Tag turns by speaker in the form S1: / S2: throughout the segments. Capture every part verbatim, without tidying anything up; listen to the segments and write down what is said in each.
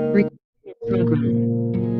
S1: program.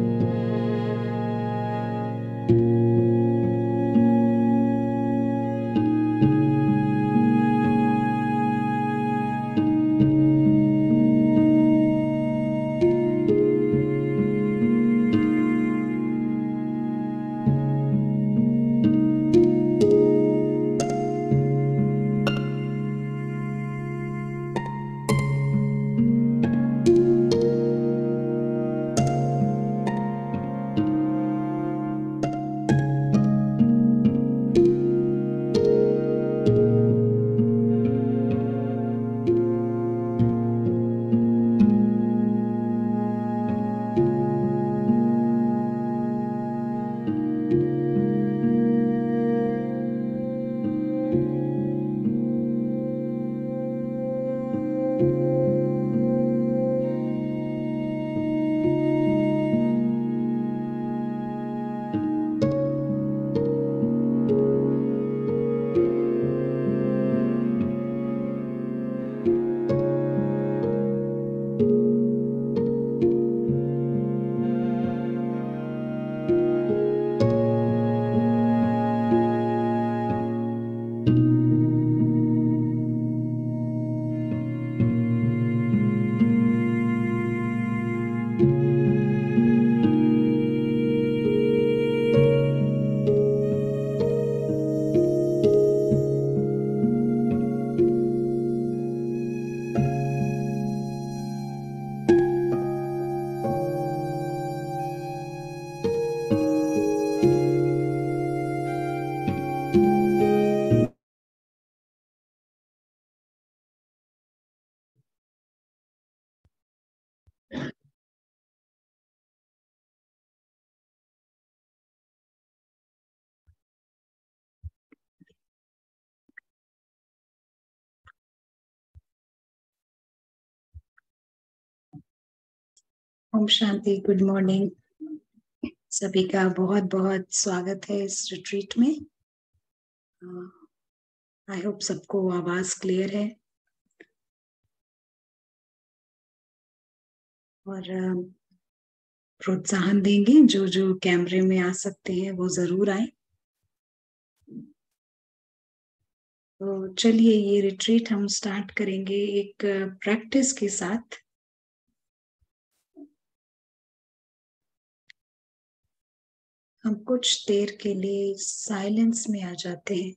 S2: ओम शांति। Good morning सभी का बहुत बहुत स्वागत है इस रिट्रीट में। आई होप सबको आवाज क्लियर है और प्रोत्साहन देंगे जो जो कैमरे में आ सकते हैं वो जरूर आए। तो चलिए ये रिट्रीट हम स्टार्ट करेंगे एक प्रैक्टिस के साथ। हम कुछ देर के लिए साइलेंस में आ जाते हैं।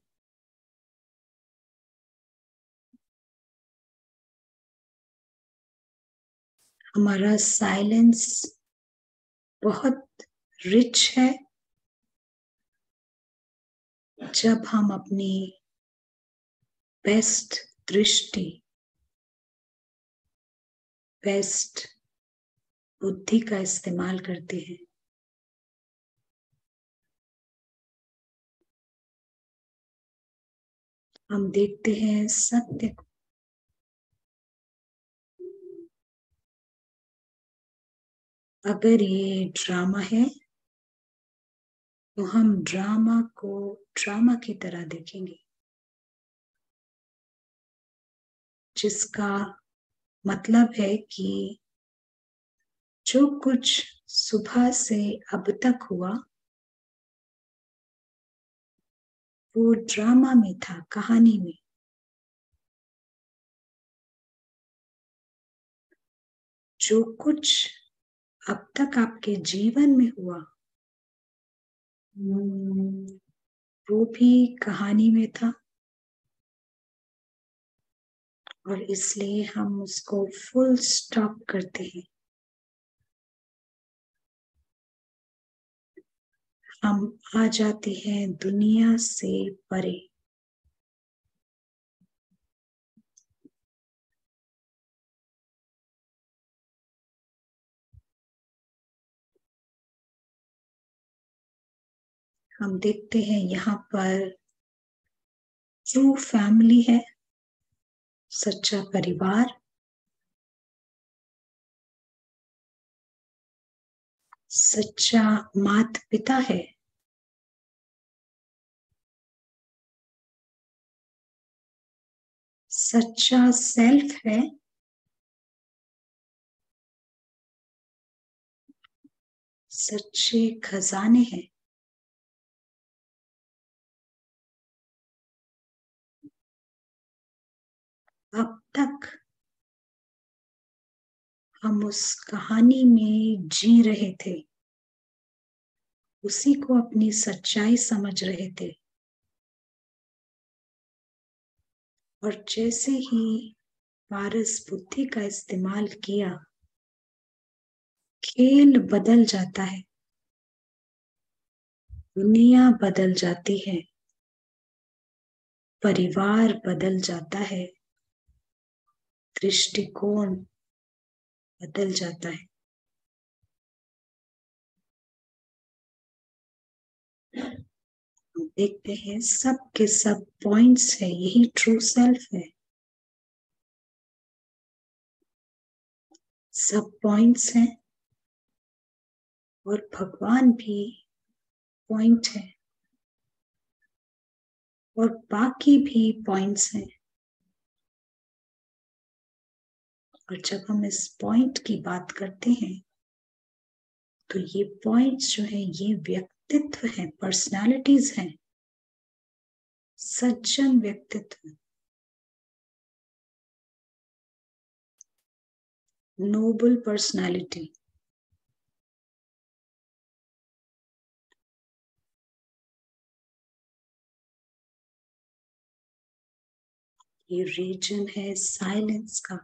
S2: हमारा साइलेंस बहुत रिच है जब हम अपनी बेस्ट दृष्टि, बेस्ट बुद्धि का इस्तेमाल करते हैं। हम देखते हैं सत्य को। अगर ये ड्रामा है तो हम ड्रामा को ड्रामा की तरह देखेंगे, जिसका मतलब है कि जो कुछ सुबह से अब तक हुआ वो ड्रामा में था, कहानी में। जो कुछ अब तक आपके जीवन में हुआ वो भी कहानी में था, और इसलिए हम उसको फुल स्टॉप करते हैं। हम आ जाते हैं दुनिया से परे। हम देखते हैं यहाँ पर ट्रू फैमिली है, सच्चा परिवार, सच्चा माता पिता है, सच्चा सेल्फ है, सच्चे खजाने हैं। अब तक हम उस कहानी में जी रहे थे, उसी को अपनी सच्चाई समझ रहे थे, और जैसे ही पारस बुद्धि का इस्तेमाल किया, खेल बदल जाता है, दुनिया बदल जाती है, परिवार बदल जाता है, दृष्टिकोण बदल जाता है। हम देखते हैं सब के सब पॉइंट्स है, यही ट्रू सेल्फ है। सब पॉइंट्स हैं और भगवान भी पॉइंट है और बाकी भी पॉइंट्स हैं। और जब हम इस पॉइंट की बात करते हैं तो ये पॉइंट्स जो है ये व्यक्तित्व है, पर्सनालिटीज हैं, सज्जन व्यक्तित्व, नोबल पर्सनालिटी। ये रीजन है साइलेंस का,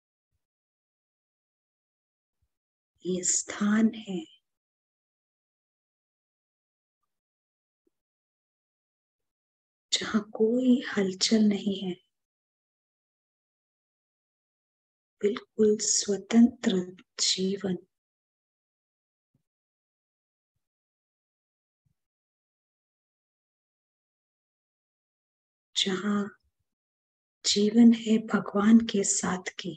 S2: ये स्थान है जहां कोई हलचल नहीं है, बिल्कुल स्वतंत्र जीवन। जहां जीवन है भगवान के साथ की,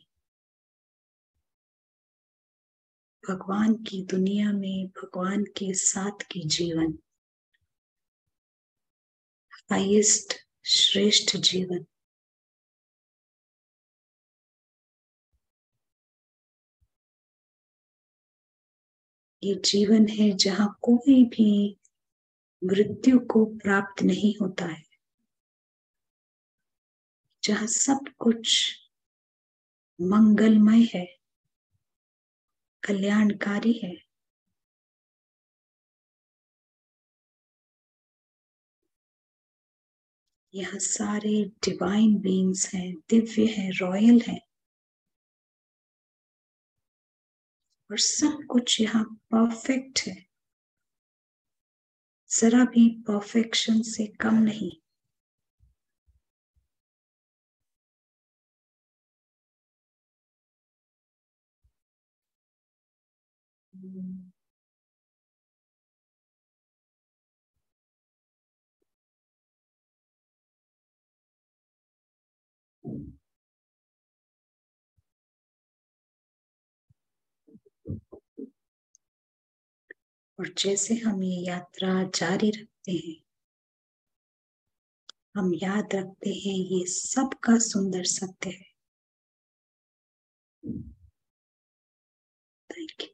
S2: भगवान की दुनिया में भगवान के साथ की जीवन, हाईएस्ट श्रेष्ठ जीवन। ये जीवन है जहां कोई भी मृत्यु को प्राप्त नहीं होता है, जहां सब कुछ मंगलमय है, कल्याणकारी है। यहाँ सारे डिवाइन बीइंग्स हैं, दिव्य हैं, रॉयल हैं, और सब कुछ यहाँ परफेक्ट है, जरा भी परफेक्शन से कम नहीं। और जैसे हम ये यात्रा जारी रखते हैं, हम याद रखते हैं ये सबका सुंदर सत्य है। Thank you.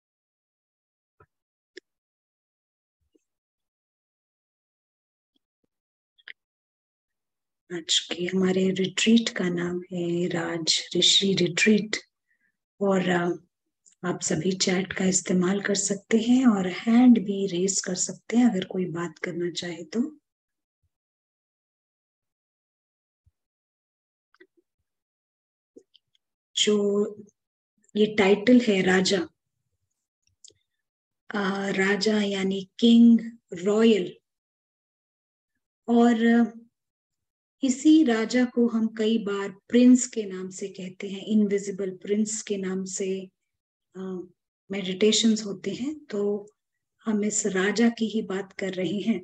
S2: आज के हमारे रिट्रीट का नाम है राज ऋषि रिट्रीट, और आप सभी चैट का इस्तेमाल कर सकते हैं और हैंड भी रेस कर सकते हैं अगर कोई बात करना चाहे तो। जो ये टाइटल है राजा, आ, राजा यानी किंग, रॉयल, और इसी राजा को हम कई बार प्रिंस के नाम से कहते हैं, इनविजिबल प्रिंस के नाम से मेडिटेशंस होते हैं, तो हम इस राजा की ही बात कर रहे हैं।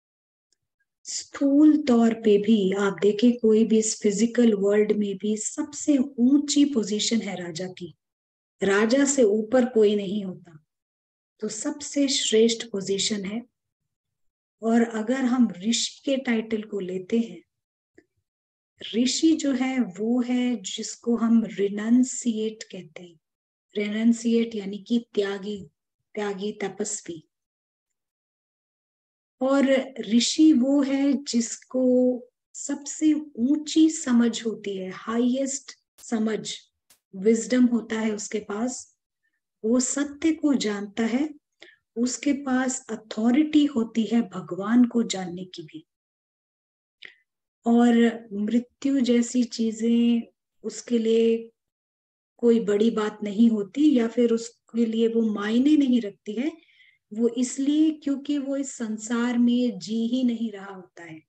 S2: स्थूल तौर पे भी आप देखें, कोई भी इस फिजिकल वर्ल्ड में भी सबसे ऊंची पोजीशन है राजा की, राजा से ऊपर कोई नहीं होता, तो सबसे श्रेष्ठ पोजीशन है। और अगर हम ऋषि के टाइटल को लेते हैं, ऋषि जो है वो है जिसको हम रिनंसिएट कहते हैं। रिनंसिएट यानी कि त्यागी, त्यागी, तपस्वी। और ऋषि वो है जिसको सबसे ऊंची समझ होती है, हाईएस्ट समझ, विजडम होता है उसके पास। वो सत्य को जानता है, उसके पास अथॉरिटी होती है भगवान को जानने की भी। और मृत्यु जैसी चीजें उसके लिए कोई बड़ी बात नहीं होती, या फिर उसके लिए वो मायने नहीं रखती है। वो इसलिए क्योंकि वो इस संसार में जी ही नहीं रहा होता है,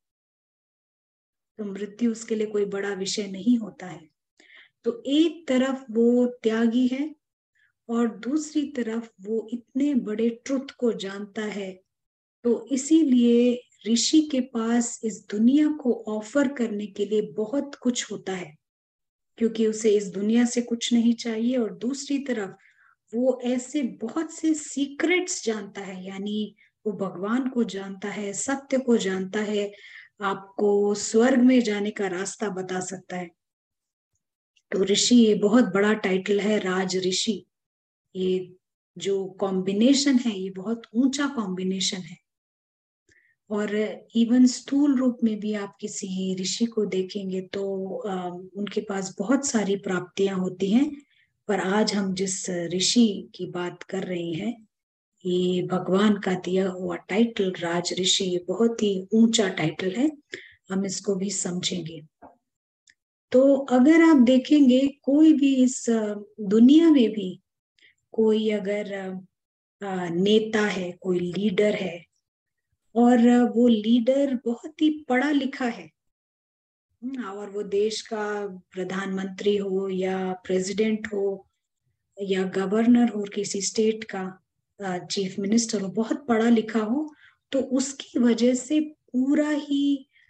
S2: तो मृत्यु उसके लिए कोई बड़ा विषय नहीं होता है। तो एक तरफ वो त्यागी है और दूसरी तरफ वो इतने बड़े ट्रुथ को जानता है। तो इसीलिए ऋषि के पास इस दुनिया को ऑफर करने के लिए बहुत कुछ होता है, क्योंकि उसे इस दुनिया से कुछ नहीं चाहिए। और दूसरी तरफ वो ऐसे बहुत से सीक्रेट्स जानता है, यानी वो भगवान को जानता है, सत्य को जानता है, आपको स्वर्ग में जाने का रास्ता बता सकता है। तो ऋषि ये बहुत बड़ा टाइटल है, राज ऋषि। ये जो कॉम्बिनेशन है ये बहुत ऊंचा कॉम्बिनेशन है। और इवन स्थूल रूप में भी आप किसी ऋषि को देखेंगे तो आ, उनके पास बहुत सारी प्राप्तियां होती हैं। पर आज हम जिस ऋषि की बात कर रहे हैं, ये भगवान का दिया हुआ टाइटल राज ऋषि, ये बहुत ही ऊंचा टाइटल है, हम इसको भी समझेंगे। तो अगर आप देखेंगे कोई भी इस दुनिया में भी कोई अगर नेता है, कोई लीडर है, और वो लीडर बहुत ही पढ़ा लिखा है, और वो देश का प्रधानमंत्री हो या प्रेसिडेंट हो या गवर्नर हो किसी स्टेट का, चीफ मिनिस्टर हो, बहुत पढ़ा लिखा हो, तो उसकी वजह से पूरा ही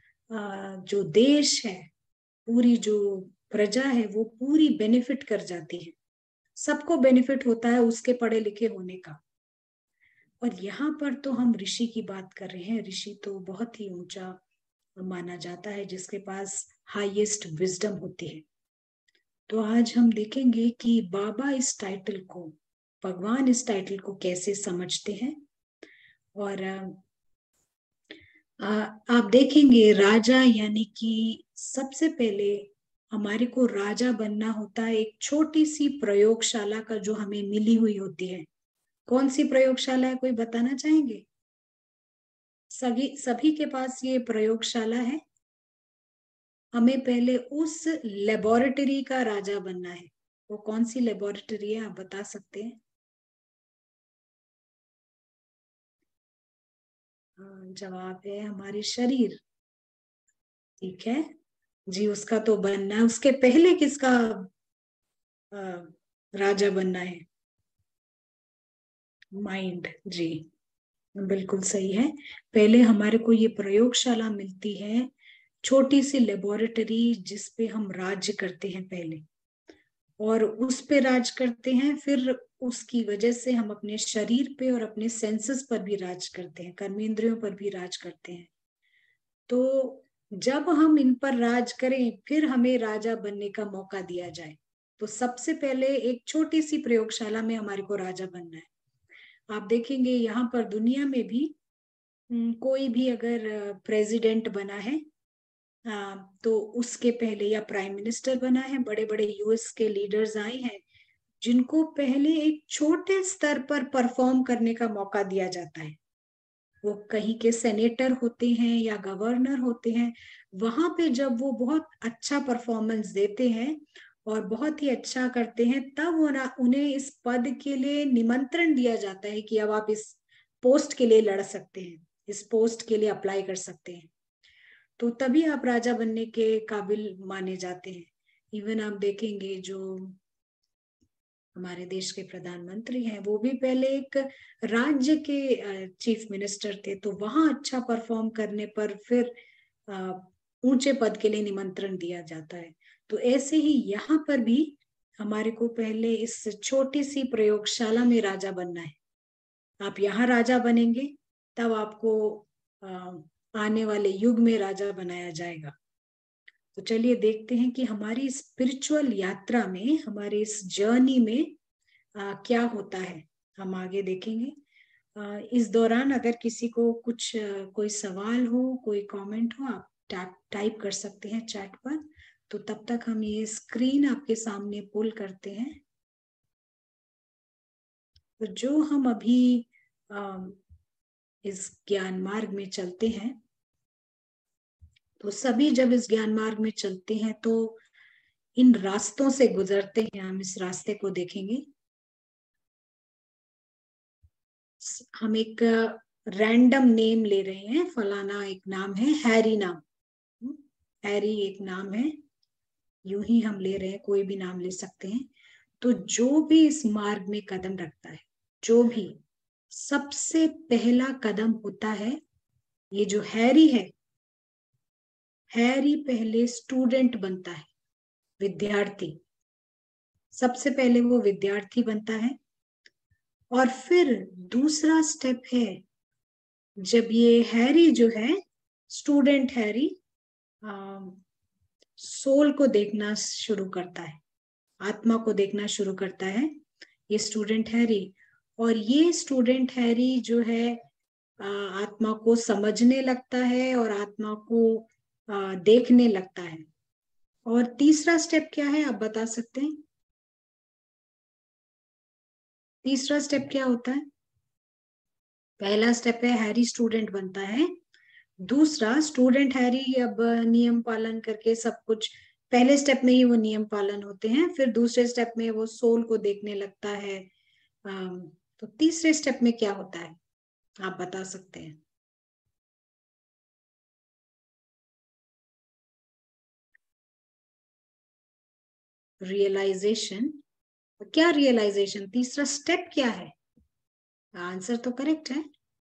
S2: जो देश है, पूरी जो प्रजा है, वो पूरी बेनिफिट कर जाती है। सबको बेनिफिट होता है उसके पढ़े लिखे होने का। और यहाँ पर तो हम ऋषि की बात कर रहे हैं। ऋषि तो बहुत ही ऊंचा माना जाता है, जिसके पास हाईएस्ट विजडम होती है। तो आज हम देखेंगे कि बाबा इस टाइटल को, भगवान इस टाइटल को कैसे समझते हैं। और आ, आप देखेंगे राजा, यानी कि सबसे पहले हमारे को राजा बनना होता है एक छोटी सी प्रयोगशाला का जो हमें मिली हुई होती है। कौन सी प्रयोगशाला है, कोई बताना चाहेंगे? सभी सभी के पास ये प्रयोगशाला है। हमें पहले उस लेबोरेटरी का राजा बनना है। वो कौन सी लेबोरेटरी है, आप बता सकते हैं? जवाब है हमारे शरीर। ठीक है जी, उसका तो बनना है। उसके पहले किसका राजा बनना है? माइंड जी, बिल्कुल सही है। पहले हमारे को ये प्रयोगशाला मिलती है, छोटी सी लेबोरेटरी, जिसपे हम राज्य करते हैं पहले, और उस पे राज करते हैं। फिर उसकी वजह से हम अपने शरीर पे और अपने सेंसेस पर भी राज करते हैं, कर्मेंद्रियों पर भी राज करते हैं। तो जब हम इन पर राज करें, फिर हमें राजा बनने का मौका दिया जाए। तो सबसे पहले एक छोटी सी प्रयोगशाला में हमारे को राजा बनना है। आप देखेंगे यहाँ पर दुनिया में भी कोई भी अगर प्रेसिडेंट बना है, आ, तो उसके पहले, या प्राइम मिनिस्टर बना है, बड़े बड़े यूएस के लीडर्स आए हैं, जिनको पहले एक छोटे स्तर पर परफॉर्म करने का मौका दिया जाता है। वो कहीं के सेनेटर होते हैं या गवर्नर होते हैं, वहां पे जब वो बहुत अच्छा परफॉर्मेंस देते हैं और बहुत ही अच्छा करते हैं, तब उन्हें इस पद के लिए निमंत्रण दिया जाता है कि अब आप इस पोस्ट के लिए लड़ सकते हैं, इस पोस्ट के लिए अप्लाई कर सकते हैं। तो तभी आप राजा बनने के काबिल माने जाते हैं। इवन आप देखेंगे जो हमारे देश के प्रधानमंत्री हैं, वो भी पहले एक राज्य के चीफ मिनिस्टर थे, तो वहां अच्छा परफॉर्म करने पर फिर ऊंचे पद के लिए निमंत्रण दिया जाता है। तो ऐसे ही यहाँ पर भी हमारे को पहले इस छोटी सी प्रयोगशाला में राजा बनना है। आप यहाँ राजा बनेंगे, तब आपको आने वाले युग में राजा बनाया जाएगा। तो चलिए देखते हैं कि हमारी स्पिरिचुअल यात्रा में, हमारे इस जर्नी में आ, क्या होता है। हम आगे देखेंगे। अ, इस दौरान अगर किसी को कुछ अ, कोई सवाल हो, कोई कमेंट हो, आप टाइप टाइप कर सकते हैं चैट पर। तो तब तक हम ये स्क्रीन आपके सामने पुल करते हैं। तो जो हम अभी अ, इस ज्ञान मार्ग में चलते हैं, तो सभी जब इस ज्ञान मार्ग में चलते हैं तो इन रास्तों से गुजरते हैं। हम इस रास्ते को देखेंगे। हम एक रैंडम नेम ले रहे हैं। फलाना एक नाम है, हैरी नाम। हम्म, हैरी एक नाम है। यूं ही हम ले रहे हैं, कोई भी नाम ले सकते हैं। तो जो भी इस मार्ग में कदम रखता है, जो भी सबसे पहला कदम होता है, ये जो हैरी है, हैरी पहले स्टूडेंट बनता है, विद्यार्थी। सबसे पहले वो विद्यार्थी बनता है। और फिर दूसरा स्टेप है, जब ये हैरी जो है, स्टूडेंट हैरी, सोल को देखना शुरू करता है, आत्मा को देखना शुरू करता है, ये स्टूडेंट हैरी। और ये स्टूडेंट हैरी जो है, आ, आत्मा को समझने लगता है और आत्मा को आ, देखने लगता है। और तीसरा स्टेप क्या है, आप बता सकते हैं? तीसरा स्टेप क्या होता है? पहला स्टेप है हैरी स्टूडेंट बनता है। दूसरा, स्टूडेंट हैरी अब नियम पालन करके सब कुछ, पहले स्टेप में ही वो नियम पालन होते हैं। फिर दूसरे स्टेप में वो सोल को देखने लगता है। अम, तो तीसरे स्टेप में क्या होता है, आप बता सकते हैं? रियलाइजेशन। क्या रियलाइजेशन? तीसरा स्टेप क्या है? आंसर तो करेक्ट है।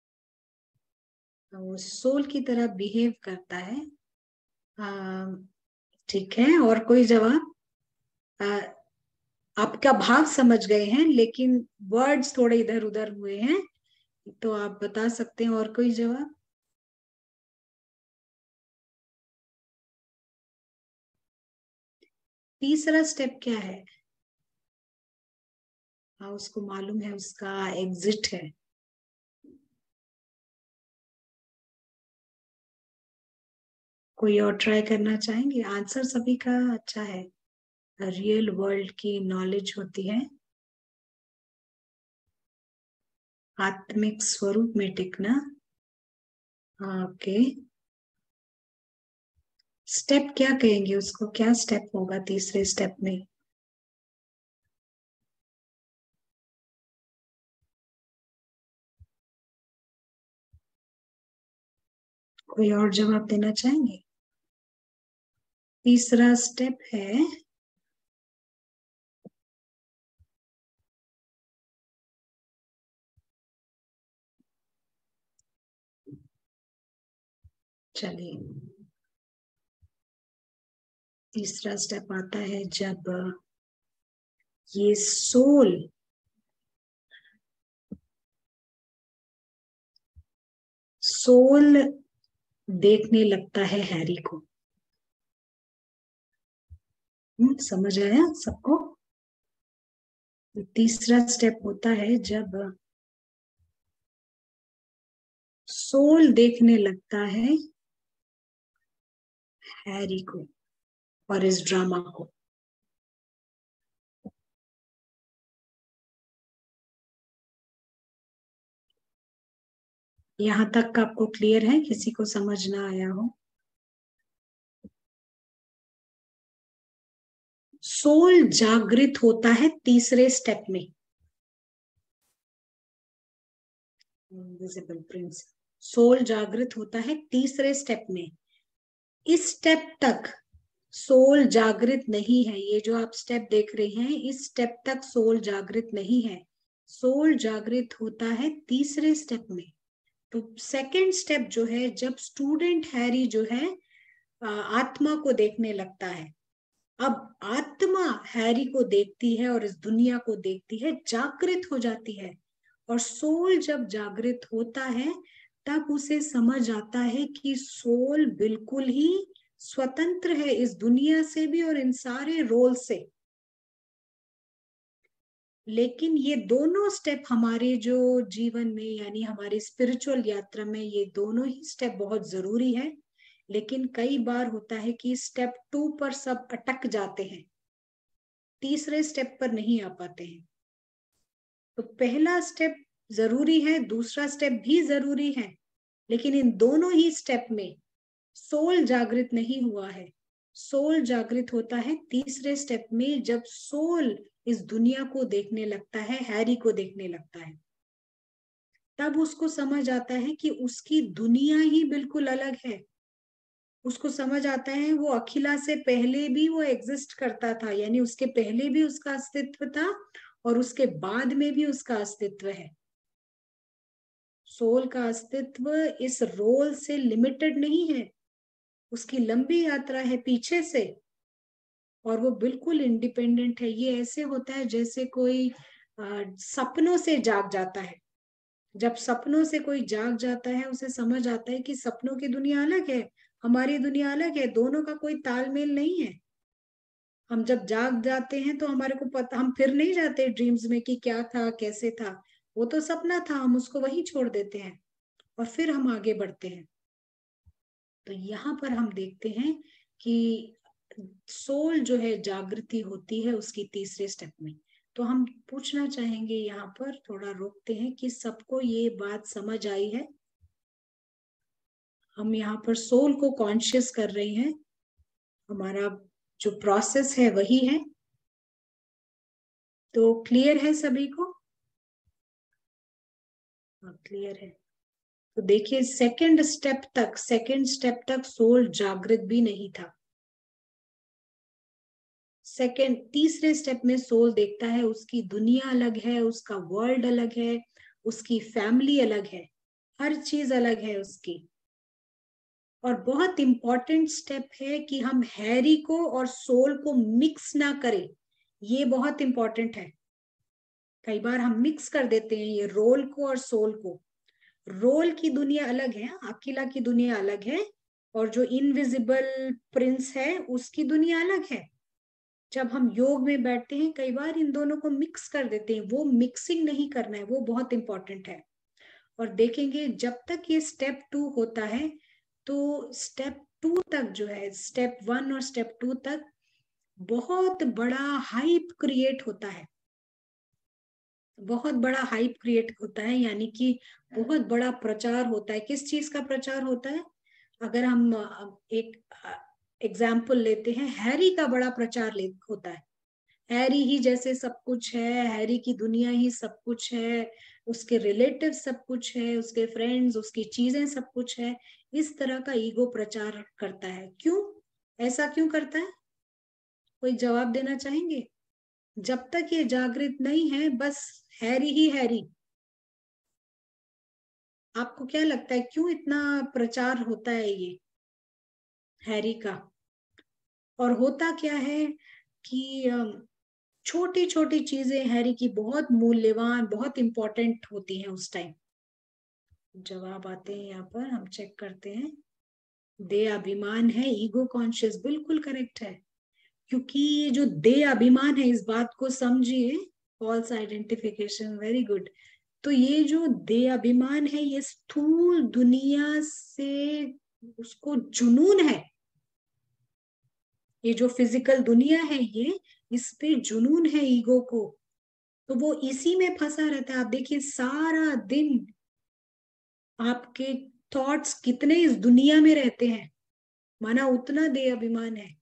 S2: वो सोल की तरह बिहेव करता है। अम, ठीक है, और कोई जवाब? अ, आपका भाव समझ गए हैं, लेकिन वर्ड्स थोड़े इधर उधर हुए हैं। तो आप बता सकते हैं, और कोई जवाब? तीसरा स्टेप क्या है? हाँ, उसको मालूम है, उसका एग्जिट है। कोई और ट्राई करना चाहेंगे? आंसर सभी का अच्छा है। रियल वर्ल्ड की नॉलेज होती है, आत्मिक स्वरूप में टिकना। ओके, स्टेप क्या कहेंगे उसको? क्या स्टेप होगा तीसरे स्टेप में? कोई और जवाब देना चाहेंगे? तीसरा स्टेप है, चलिए, तीसरा स्टेप आता है जब ये सोल सोल देखने लगता है हैरी को। हम्म, समझ आया सबको? तीसरा स्टेप होता है जब सोल देखने लगता है हैरी को और इस ड्रामा को। यहां तक आपको क्लियर है? किसी को समझ ना आया हो? सोल जागृत होता है तीसरे स्टेप में। Invisible Prince. सोल जागृत होता है तीसरे स्टेप में। इस स्टेप तक सोल जागृत नहीं है। ये जो आप स्टेप देख रहे हैं, इस स्टेप तक सोल जागृत नहीं है। सोल जागृत होता है तीसरे स्टेप में। तो सेकंड स्टेप जो है, जब स्टूडेंट हैरी जो है आ, आत्मा को देखने लगता है। अब आत्मा हैरी को देखती है और इस दुनिया को देखती है, जागृत हो जाती है। और सोल जब जागृत होता है, तब उसे समझ आता है कि सोल बिल्कुल ही स्वतंत्र है इस दुनिया से भी और इन सारे रोल से। लेकिन ये दोनों स्टेप हमारे जो जीवन में यानी हमारी स्पिरिचुअल यात्रा में ये दोनों ही स्टेप बहुत जरूरी है। लेकिन कई बार होता है कि स्टेप टू पर सब अटक जाते हैं, तीसरे स्टेप पर नहीं आ पाते हैं। तो पहला स्टेप जरूरी है, दूसरा स्टेप भी जरूरी है, लेकिन इन दोनों ही स्टेप में सोल जागृत नहीं हुआ है। सोल जागृत होता है तीसरे स्टेप में, जब सोल इस दुनिया को देखने लगता है, हैरी को देखने लगता है। तब उसको समझ आता है कि उसकी दुनिया ही बिल्कुल अलग है। उसको समझ आता है वो अखिला से पहले भी वो एग्जिस्ट करता था, यानी उसके पहले भी उसका अस्तित्व था और उसके बाद में भी उसका अस्तित्व है। सोल का अस्तित्व इस रोल से लिमिटेड नहीं है, उसकी लंबी यात्रा है पीछे से, और वो बिल्कुल इंडिपेंडेंट है। ये ऐसे होता है जैसे कोई आ, सपनों से जाग जाता है। जब सपनों से कोई जाग जाता है, उसे समझ आता है कि सपनों की दुनिया अलग है, हमारी दुनिया अलग है, दोनों का कोई तालमेल नहीं है। हम जब जाग जाते हैं तो हमारे को पता, हम फिर नहीं जाते ड्रीम्स में कि क्या था कैसे था, वो तो सपना था, हम उसको वही छोड़ देते हैं और फिर हम आगे बढ़ते हैं। तो यहाँ पर हम देखते हैं कि सोल जो है जागृति होती है उसकी तीसरे स्टेप में। तो हम पूछना चाहेंगे, यहाँ पर थोड़ा रोकते हैं कि सबको ये बात समझ आई है? हम यहाँ पर सोल को कॉन्शियस कर रहे हैं, हमारा जो प्रोसेस है वही है। तो क्लियर है सभी को? हाँ क्लियर है। तो देखिए सेकंड स्टेप तक सेकंड स्टेप तक सोल जागृत भी नहीं था। सेकंड तीसरे स्टेप में सोल देखता है उसकी दुनिया अलग है, उसका वर्ल्ड अलग है, उसकी फैमिली अलग है, हर चीज अलग है उसकी। और बहुत इंपॉर्टेंट स्टेप है कि हम हैरी को और सोल को मिक्स ना करें। ये बहुत इंपॉर्टेंट है। कई बार हम मिक्स कर देते हैं ये रोल को और सोल को। रोल की दुनिया अलग है, अकेला की दुनिया अलग है, और जो इनविजिबल प्रिंस है उसकी दुनिया अलग है। जब हम योग में बैठते हैं कई बार इन दोनों को मिक्स कर देते हैं, वो मिक्सिंग नहीं करना है, वो बहुत इंपॉर्टेंट है। और देखेंगे जब तक ये स्टेप टू होता है, तो स्टेप टू तक जो है, स्टेप वन और स्टेप टू तक बहुत बड़ा हाइप क्रिएट होता है। बहुत बड़ा हाइप क्रिएट होता है, यानी कि बहुत बड़ा प्रचार होता है। किस चीज का प्रचार होता है? अगर हम एक एग्जाम्पल लेते हैं, हैरी का बड़ा प्रचार ले होता है। हैरी ही जैसे सब कुछ है, हैरी की दुनिया ही सब कुछ है, उसके रिलेटिव सब कुछ है, उसके फ्रेंड्स, उसकी चीजें सब कुछ है। इस तरह का ईगो प्रचार करता है। क्यों ऐसा क्यों करता है? कोई जवाब देना चाहेंगे? जब तक ये जागृत नहीं है बस हैरी ही हैरी। आपको क्या लगता है क्यों इतना प्रचार होता है ये हैरी का? और होता क्या है कि छोटी छोटी चीजें हैरी की बहुत मूल्यवान, बहुत इंपॉर्टेंट होती हैं उस टाइम। जवाब आते हैं यहाँ पर, हम चेक करते हैं। दे अभिमान है, ईगो कॉन्शियस, बिल्कुल करेक्ट है। क्योंकि ये जो दे अभिमान है, इस बात को समझिए, फॉल्स आइडेंटिफिकेशन, वेरी गुड। तो ये जो दे अभिमान है, ये स्थूल दुनिया से उसको जुनून है। ये जो फिजिकल दुनिया है, ये इस पे जुनून है ईगो को। तो वो इसी में फंसा रहता है। आप देखिए सारा दिन आपके थॉट्स कितने इस दुनिया में रहते हैं, माना उतना दे अभिमान है।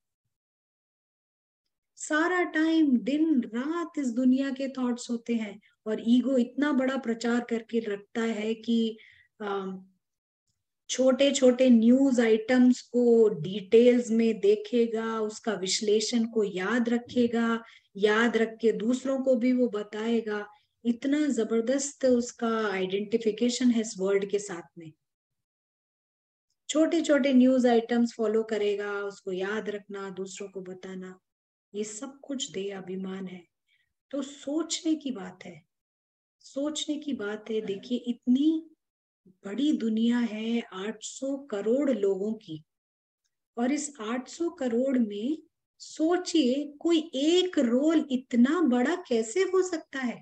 S2: सारा टाइम दिन रात इस दुनिया के थॉट्स होते हैं, और ईगो इतना बड़ा प्रचार करके रखता है कि छोटे छोटे न्यूज आइटम्स को डिटेल्स में देखेगा, उसका विश्लेषण को याद रखेगा, याद रख के दूसरों को भी वो बताएगा। इतना जबरदस्त उसका आइडेंटिफिकेशन है इस वर्ल्ड के साथ में। छोटे छोटे न्यूज आइटम्स फॉलो करेगा, उसको याद रखना, दूसरों को बताना, ये सब कुछ दे अभिमान है। तो सोचने की बात है, सोचने की बात है। देखिए इतनी बड़ी दुनिया है आठ सौ करोड़ लोगों की, और इस आठ सौ करोड़ में सोचिए कोई एक रोल इतना बड़ा कैसे हो सकता है।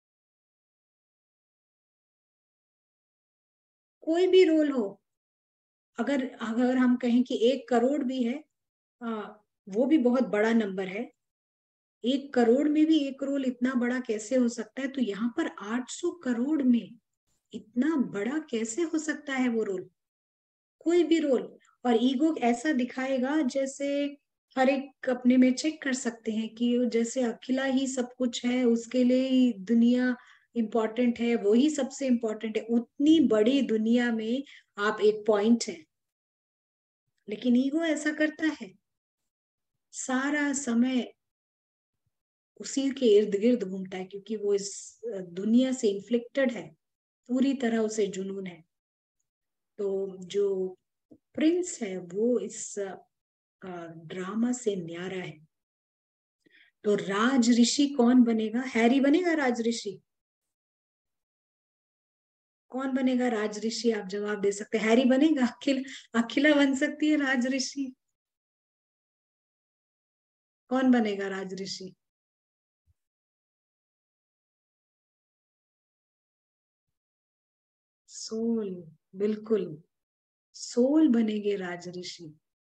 S2: कोई भी रोल हो, अगर अगर हम कहें कि एक करोड़ भी है, आ, वो भी बहुत बड़ा नंबर है। एक करोड़ में भी एक रोल इतना बड़ा कैसे हो सकता है, तो यहाँ पर आठ सौ करोड़ में इतना बड़ा कैसे हो सकता है वो रोल। कोई भी रोल। और ईगो ऐसा दिखाएगा जैसे हर एक अपने में चेक कर सकते हैं कि जैसे अकेला ही सब कुछ है, उसके लिए ही दुनिया इम्पोर्टेंट है, वो ही सबसे इम्पोर्टेंट है। उतनी बड़ी दुनिया में आप एक पॉइंट है। लेकिन ईगो ऐसा करता है, सारा समय उसी के इर्द गिर्द घूमता है, क्योंकि वो इस दुनिया से इन्फ्लिक्टेड है, पूरी तरह उसे जुनून है। तो जो प्रिंस है वो इस ड्रामा से न्यारा है। तो राज ऋषि कौन बनेगा? हैरी बनेगा राज ऋषि? कौन बनेगा राज ऋषि? आप जवाब दे सकते हैं। हैरी बनेगा? अखिल अखिला बन सकती है राज ऋषि? कौन बनेगा राज ऋषि? सोल, बिल्कुल, सोल बनेंगे राज ऋषि।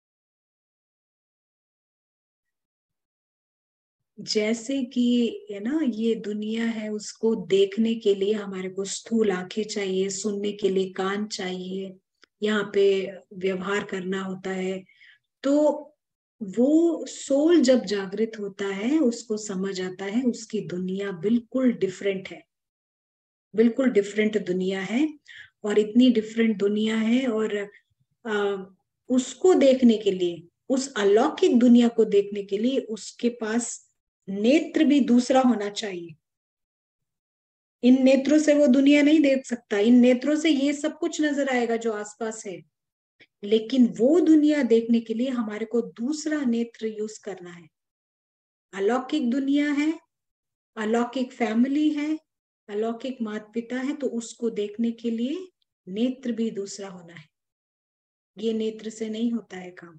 S2: जैसे कि है ना, ये दुनिया है, उसको देखने के लिए हमारे को स्थूल आंखें चाहिए, सुनने के लिए कान चाहिए, यहाँ पे व्यवहार करना होता है। तो वो सोल जब जागृत होता है, उसको समझ आता है उसकी दुनिया बिल्कुल डिफरेंट है, बिल्कुल डिफरेंट दुनिया है। और इतनी डिफरेंट दुनिया है, और आ, उसको देखने के लिए, उस अलौकिक दुनिया को देखने के लिए उसके पास नेत्र भी दूसरा होना चाहिए। इन नेत्रों से वो दुनिया नहीं देख सकता, इन नेत्रों से ये सब कुछ नजर आएगा जो आसपास है, लेकिन वो दुनिया देखने के लिए हमारे को दूसरा नेत्र यूज करना है। अलौकिक दुनिया है, अलौकिक फैमिली है, अलौकिक माता पिता है, तो उसको देखने के लिए नेत्र भी दूसरा होना है। ये नेत्र से नहीं होता है काम।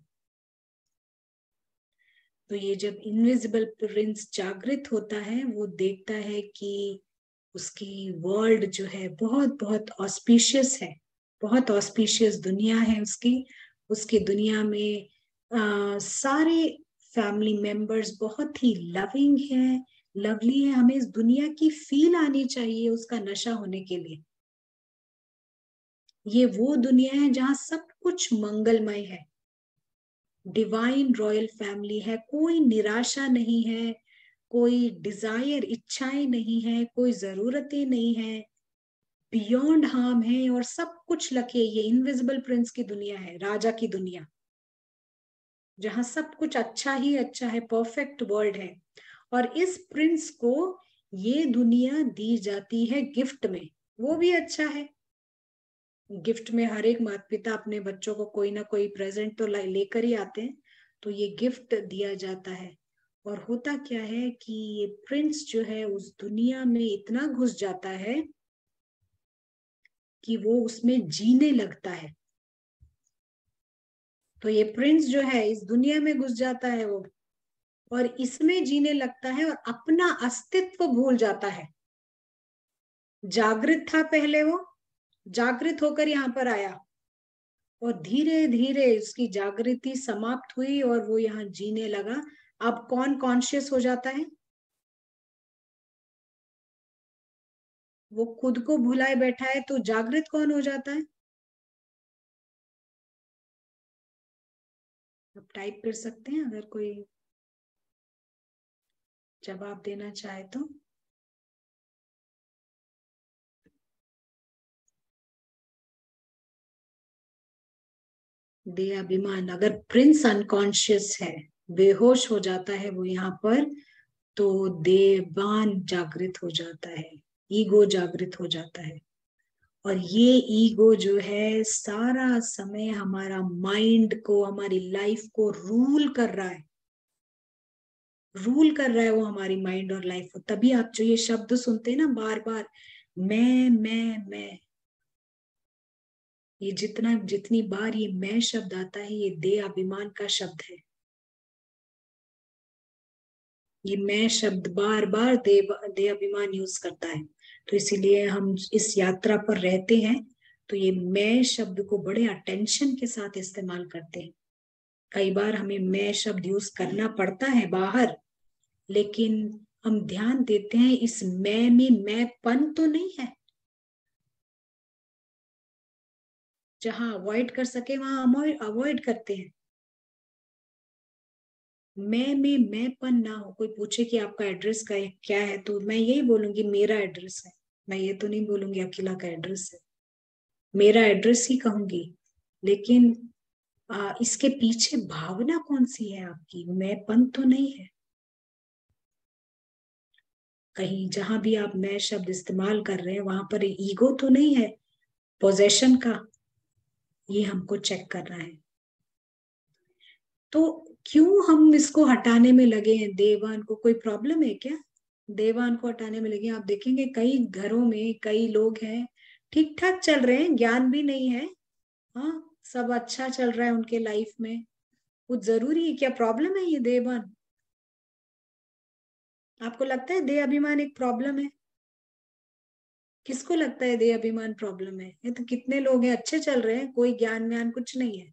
S2: तो ये जब इनविजिबल प्रिंस जागृत होता है, वो देखता है कि उसकी वर्ल्ड जो है बहुत बहुत ऑस्पिशियस है, बहुत ऑस्पिशियस दुनिया है उसकी। उसकी दुनिया में आ, सारे फैमिली मेंबर्स बहुत ही लविंग है, लवली है। हमें इस दुनिया की फील आनी चाहिए उसका नशा होने के लिए। ये वो दुनिया है जहाँ सब कुछ मंगलमय है, डिवाइन रॉयल फैमिली है, कोई निराशा नहीं है, कोई डिजायर इच्छाएं नहीं है, कोई जरूरतें नहीं है, बियॉन्ड हार्म है, और सब कुछ लके। ये इनविजिबल प्रिंस की दुनिया है, राजा की दुनिया, जहां सब कुछ अच्छा ही अच्छा है, परफेक्ट वर्ल्ड है। और इस प्रिंस को ये दुनिया दी जाती है गिफ्ट में। वो भी अच्छा है। गिफ्ट में हर एक माता पिता अपने बच्चों को कोई ना कोई प्रेजेंट तो लेकर ही आते हैं, तो ये गिफ्ट दिया जाता है। और होता क्या है कि ये प्रिंस जो है उस दुनिया में इतना घुस जाता है कि वो उसमें जीने लगता है। तो ये प्रिंस जो है इस दुनिया में घुस जाता है वो, और इसमें जीने लगता है और अपना अस्तित्व भूल जाता है। जागृत था पहले वो, जागृत होकर यहाँ पर आया, और धीरे धीरे उसकी जागृति समाप्त हुई और वो यहाँ जीने लगा। अब कौन कॉन्शियस हो जाता है? वो खुद को भुलाए बैठा है, तो जागृत कौन हो जाता है? आप टाइप कर सकते हैं अगर कोई जवाब देना चाहे तो। दे अभिमान, अगर प्रिंस अनकॉन्शियस है, बेहोश हो जाता है वो यहाँ पर, तो देवान जागृत हो जाता है, ईगो जागृत हो जाता है। और ये ईगो जो है सारा समय हमारा माइंड को, हमारी लाइफ को रूल कर रहा है, रूल कर रहा है वो हमारी माइंड और लाइफ को। तभी आप जो ये शब्द सुनते हैं ना बार बार, मैं मैं मैं, ये जितना जितनी बार ये मैं शब्द आता है, ये दे अभिमान का शब्द है। ये मैं शब्द बार बार दे दे अभिमान यूज करता है। तो इसीलिए हम इस यात्रा पर रहते हैं तो ये मैं शब्द को बड़े अटेंशन के साथ इस्तेमाल करते हैं। कई बार हमें मैं शब्द यूज करना पड़ता है बाहर, लेकिन हम ध्यान देते हैं इस मैं में मैंपन तो नहीं है। जहां अवॉइड कर सके वहां अवॉइड करते हैं। मैं में मैंपन ना हो। कोई पूछे कि आपका एड्रेस का क्या है तो मैं यही बोलूंगी मेरा एड्रेस है। मैं ये तो नहीं बोलूंगी अकेला का एड्रेस है, मेरा एड्रेस ही कहूंगी। लेकिन आ, इसके पीछे भावना कौन सी है आपकी? मैंपन तो नहीं है। कहीं जहां भी आप मैं शब्द इस्तेमाल कर रहे हैं वहां पर ईगो तो नहीं है, पोजेशन का। ये हमको चेक करना है। तो क्यों हम इसको हटाने में लगे हैं? देवान को कोई प्रॉब्लम है क्या? देवान को हटाने में लगे हैं। आप देखेंगे कई घरों में कई लोग हैं ठीक ठाक चल रहे हैं, ज्ञान भी नहीं है, हाँ, सब अच्छा चल रहा है उनके लाइफ में। कुछ जरूरी है क्या? प्रॉब्लम है ये देवान? आपको लगता है देह अभिमान एक प्रॉब्लम है? किसको लगता है देह अभिमान प्रॉब्लम है? ये तो कितने लोग हैं अच्छे चल रहे हैं, कोई ज्ञान व्यान कुछ नहीं है।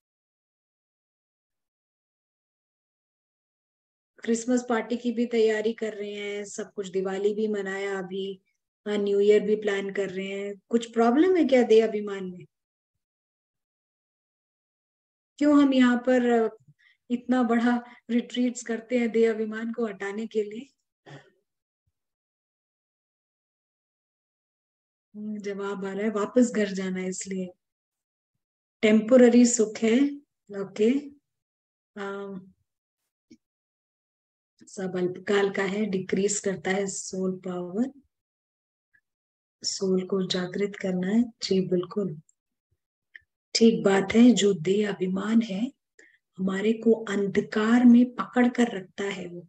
S2: क्रिसमस पार्टी की भी तैयारी कर रहे हैं सब कुछ, दिवाली भी मनाया अभी, हाँ, न्यू ईयर भी प्लान कर रहे हैं। कुछ प्रॉब्लम है क्या देह अभिमान में? क्यों हम यहाँ पर अ, इतना बड़ा रिट्रीट्स करते हैं देह अभिमान को हटाने के लिए? हम्म, जवाब आ रहा है वापस घर जाना है इसलिए। टेम्पोररी सुख है। ओके। सब अल्पकाल का है, डिक्रीज करता है सोल पावर। सोल को जागृत करना है, जी बिल्कुल ठीक बात है। जो देह अभिमान है हमारे को अंधकार में पकड़ कर रखता है। वो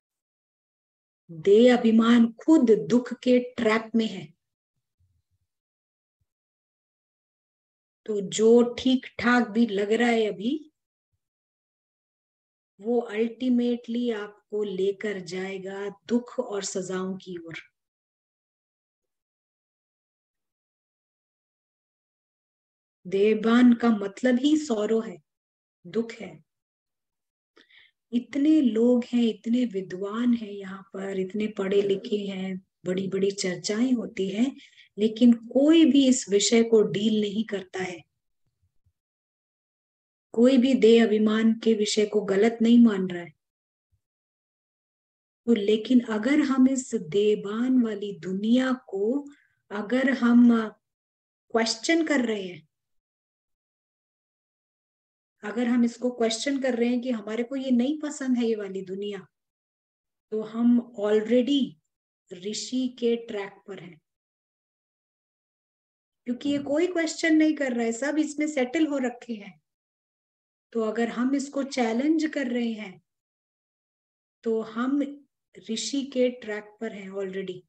S2: देह अभिमान खुद दुख के ट्रैप में है। तो जो ठीक ठाक भी लग रहा है अभी, वो अल्टीमेटली आपको लेकर जाएगा दुख और सजाओं की ओर। देहभान का मतलब ही सौरो है, दुख है। इतने लोग हैं, इतने विद्वान हैं यहाँ पर, इतने पढ़े लिखे हैं, बड़ी बड़ी चर्चाएं होती हैं, लेकिन कोई भी इस विषय को डील नहीं करता है। कोई भी देह अभिमान के विषय को गलत नहीं मान रहा है। तो लेकिन अगर हम इस देवान वाली दुनिया को अगर हम क्वेश्चन कर रहे हैं, अगर हम इसको क्वेश्चन कर रहे हैं कि हमारे को ये नहीं पसंद है ये वाली दुनिया, तो हम ऑलरेडी ऋषि के ट्रैक पर हैं। क्योंकि ये कोई क्वेश्चन नहीं कर रहा है, सब इसमें सेटल हो रखे हैं। तो अगर हम इसको चैलेंज कर रहे हैं तो हम ऋषि के ट्रैक पर हैं ऑलरेडी।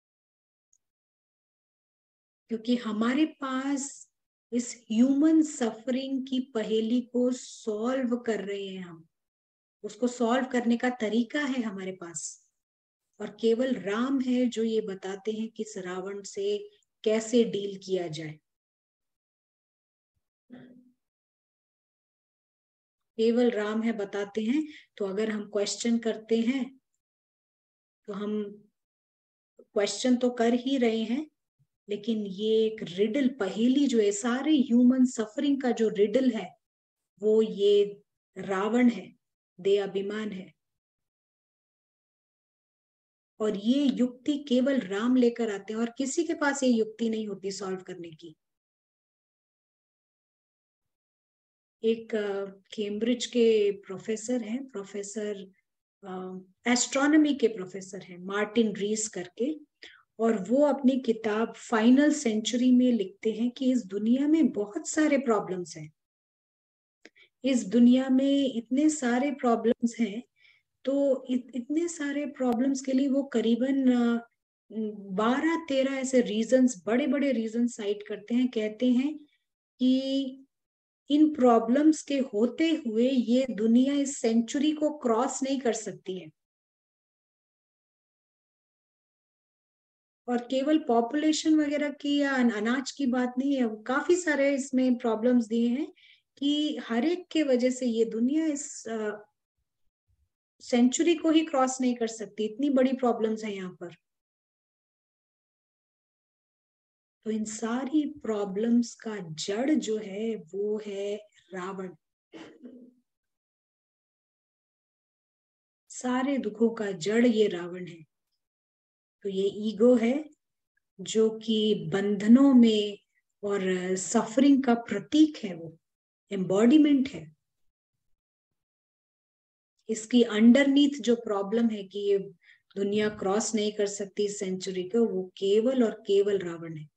S2: क्योंकि हमारे पास इस ह्यूमन सफरिंग की पहेली को सॉल्व कर रहे हैं हम, उसको सॉल्व करने का तरीका है हमारे पास। और केवल राम है जो ये बताते हैं कि इस रावण से कैसे डील किया जाए। केवल राम है बताते हैं। तो अगर हम क्वेश्चन करते हैं तो हम क्वेश्चन तो कर ही रहे हैं, लेकिन ये एक रिडल पहेली जो है, सारे ह्यूमन सफरिंग का जो रिडल है वो ये रावण है, दे अभिमान है। और ये युक्ति केवल राम लेकर आते हैं और किसी के पास ये युक्ति नहीं होती सॉल्व करने की। एक कैम्ब्रिज के प्रोफेसर हैं, प्रोफेसर एस्ट्रोनॉमी के प्रोफेसर हैं, मार्टिन रीस करके। और वो अपनी किताब फाइनल सेंचुरी में लिखते हैं कि इस दुनिया में बहुत सारे प्रॉब्लम्स हैं, इस दुनिया में इतने सारे प्रॉब्लम्स हैं। तो इत, इतने सारे प्रॉब्लम्स के लिए वो करीबन बारह तेरह ऐसे रीजंस, बड़े बड़े रीजन साइट करते हैं। कहते हैं कि इन प्रॉब्लम्स के होते हुए ये दुनिया इस सेंचुरी को क्रॉस नहीं कर सकती है। और केवल पॉपुलेशन वगैरह की या अनाज की बात नहीं है, काफी सारे इसमें प्रॉब्लम्स दिए हैं कि हर एक के वजह से ये दुनिया इस सेंचुरी को ही क्रॉस नहीं कर सकती, इतनी बड़ी प्रॉब्लम्स है यहाँ पर। तो इन सारी प्रॉब्लम्स का जड़ जो है वो है रावण। सारे दुखों का जड़ ये रावण है। तो ये ईगो है जो कि बंधनों में और सफरिंग का प्रतीक है, वो एम्बॉडीमेंट है। इसकी अंडरनीथ जो प्रॉब्लम है कि ये दुनिया क्रॉस नहीं कर सकती सेंचुरी को, वो केवल और केवल रावण है।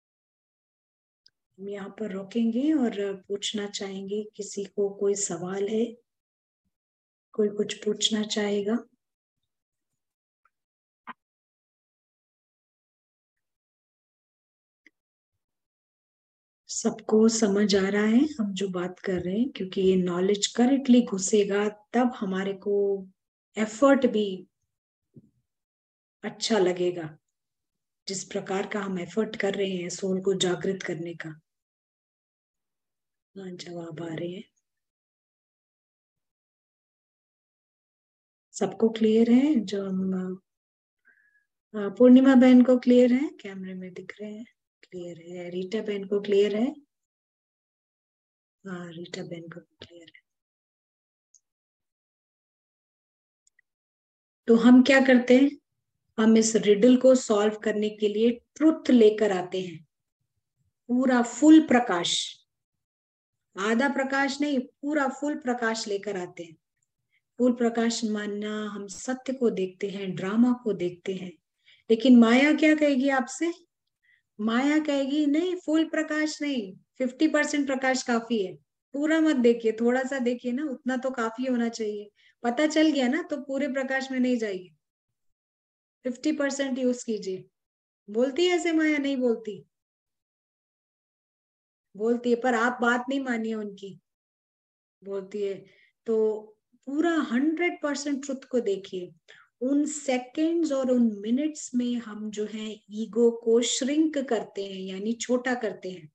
S2: हम यहाँ पर रोकेंगे और पूछना चाहेंगे, किसी को कोई सवाल है, कोई कुछ पूछना चाहेगा? सबको समझ आ रहा है हम जो बात कर रहे हैं? क्योंकि ये नॉलेज करेक्टली घुसेगा तब हमारे को एफर्ट भी अच्छा लगेगा, जिस प्रकार का हम एफर्ट कर रहे हैं सोल को जागृत करने का। हाँ, जवाब आ रहे हैं। सबको क्लियर है? जो हम पूर्णिमा बहन को क्लियर है? कैमरे में दिख रहे हैं, क्लियर है। रीटा बहन को क्लियर है? हाँ, रीटा बहन को क्लियर है। तो हम क्या करते हैं, हम इस रिडल को सॉल्व करने के लिए ट्रुथ लेकर आते हैं, पूरा फुल प्रकाश, आधा प्रकाश नहीं, पूरा फुल प्रकाश लेकर आते हैं। फुल प्रकाश मानना, हम सत्य को देखते हैं, ड्रामा को देखते हैं। लेकिन माया क्या कहेगी आपसे? माया कहेगी नहीं, फुल प्रकाश नहीं, फिफ्टी परसेंट प्रकाश काफी है, पूरा मत देखिए, थोड़ा सा देखिए ना, उतना तो काफी होना चाहिए। पता चल गया ना, तो पूरे प्रकाश में नहीं जाइए, फिफ्टी परसेंट यूज कीजिए। बोलती है ऐसे माया? नहीं बोलती? बोलती है, पर आप बात नहीं मानिए उनकी, बोलती है। तो पूरा हंड्रेड परसेंट ट्रुथ को देखिए। उन सेकेंड्स और उन मिनट्स में हम जो है ईगो को श्रिंक करते हैं, यानी छोटा करते हैं।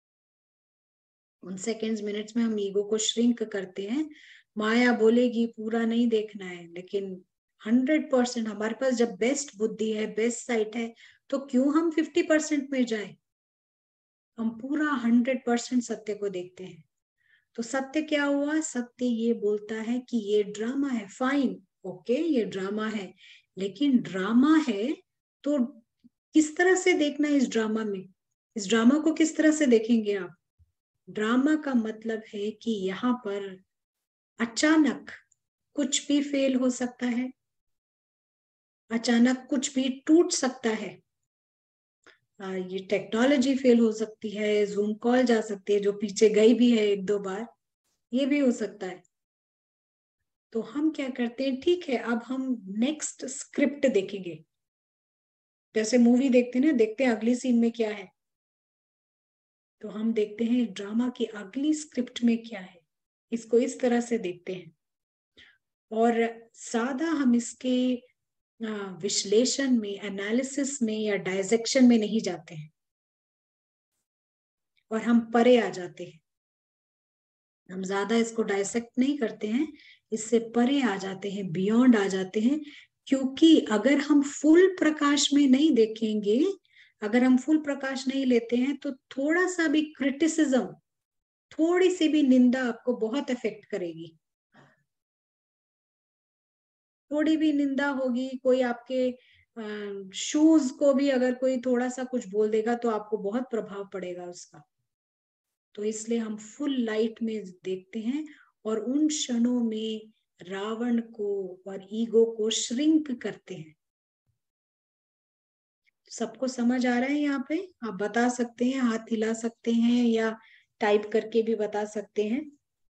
S2: उन सेकेंड्स मिनट्स में हम ईगो को श्रिंक करते हैं। माया बोलेगी पूरा नहीं देखना है, लेकिन हंड्रेड परसेंट हमारे पास जब बेस्ट बुद्धि है, बेस्ट साइट है, तो क्यों हम फिफ्टी परसेंट में जाए? हम पूरा हंड्रेड परसेंट सत्य को देखते हैं। तो सत्य क्या हुआ? सत्य ये बोलता है कि ये ड्रामा है, फाइन, ओके, ये ड्रामा है। लेकिन ड्रामा है तो किस तरह से देखना है? इस ड्रामा में, इस ड्रामा को किस तरह से देखेंगे आप? ड्रामा का मतलब है कि यहाँ पर अचानक कुछ भी फेल हो सकता है, अचानक कुछ भी टूट सकता है। आ, ये टेक्नोलॉजी फेल हो सकती है, जूम कॉल जा सकती है, जो पीछे गई भी है एक दो बार, ये भी हो सकता है। तो हम क्या करते हैं, ठीक है, अब हम नेक्स्ट स्क्रिप्ट देखेंगे। जैसे मूवी देखते हैं ना, देखते हैं अगली सीन में क्या है, तो हम देखते हैं ड्रामा की अगली स्क्रिप्ट में क्या है, इसको इस तरह से देखते हैं। और ज्यादा हम इसके आ, विश्लेषण में, एनालिसिस में या डायसेक्शन में नहीं जाते हैं, और हम परे आ जाते हैं। हम ज्यादा इसको डायसेक्ट नहीं करते हैं, इससे परे आ जाते हैं, बियॉन्ड आ जाते हैं। क्योंकि अगर हम फुल प्रकाश में नहीं देखेंगे, अगर हम फुल प्रकाश नहीं लेते हैं, तो थोड़ा सा भी क्रिटिसिज्म, थोड़ी सी भी निंदा आपको बहुत अफेक्ट करेगी। थोड़ी भी निंदा होगी, कोई आपके शूज को भी अगर कोई थोड़ा सा कुछ बोल देगा, तो आपको बहुत प्रभाव पड़ेगा उसका। तो इसलिए हम फुल लाइट में देखते हैं, और उन क्षणों में रावण को और ईगो को श्रिंक करते हैं। सबको समझ आ रहा है यहाँ पे? आप बता सकते हैं, हाथ हिला सकते हैं या टाइप करके भी बता सकते हैं।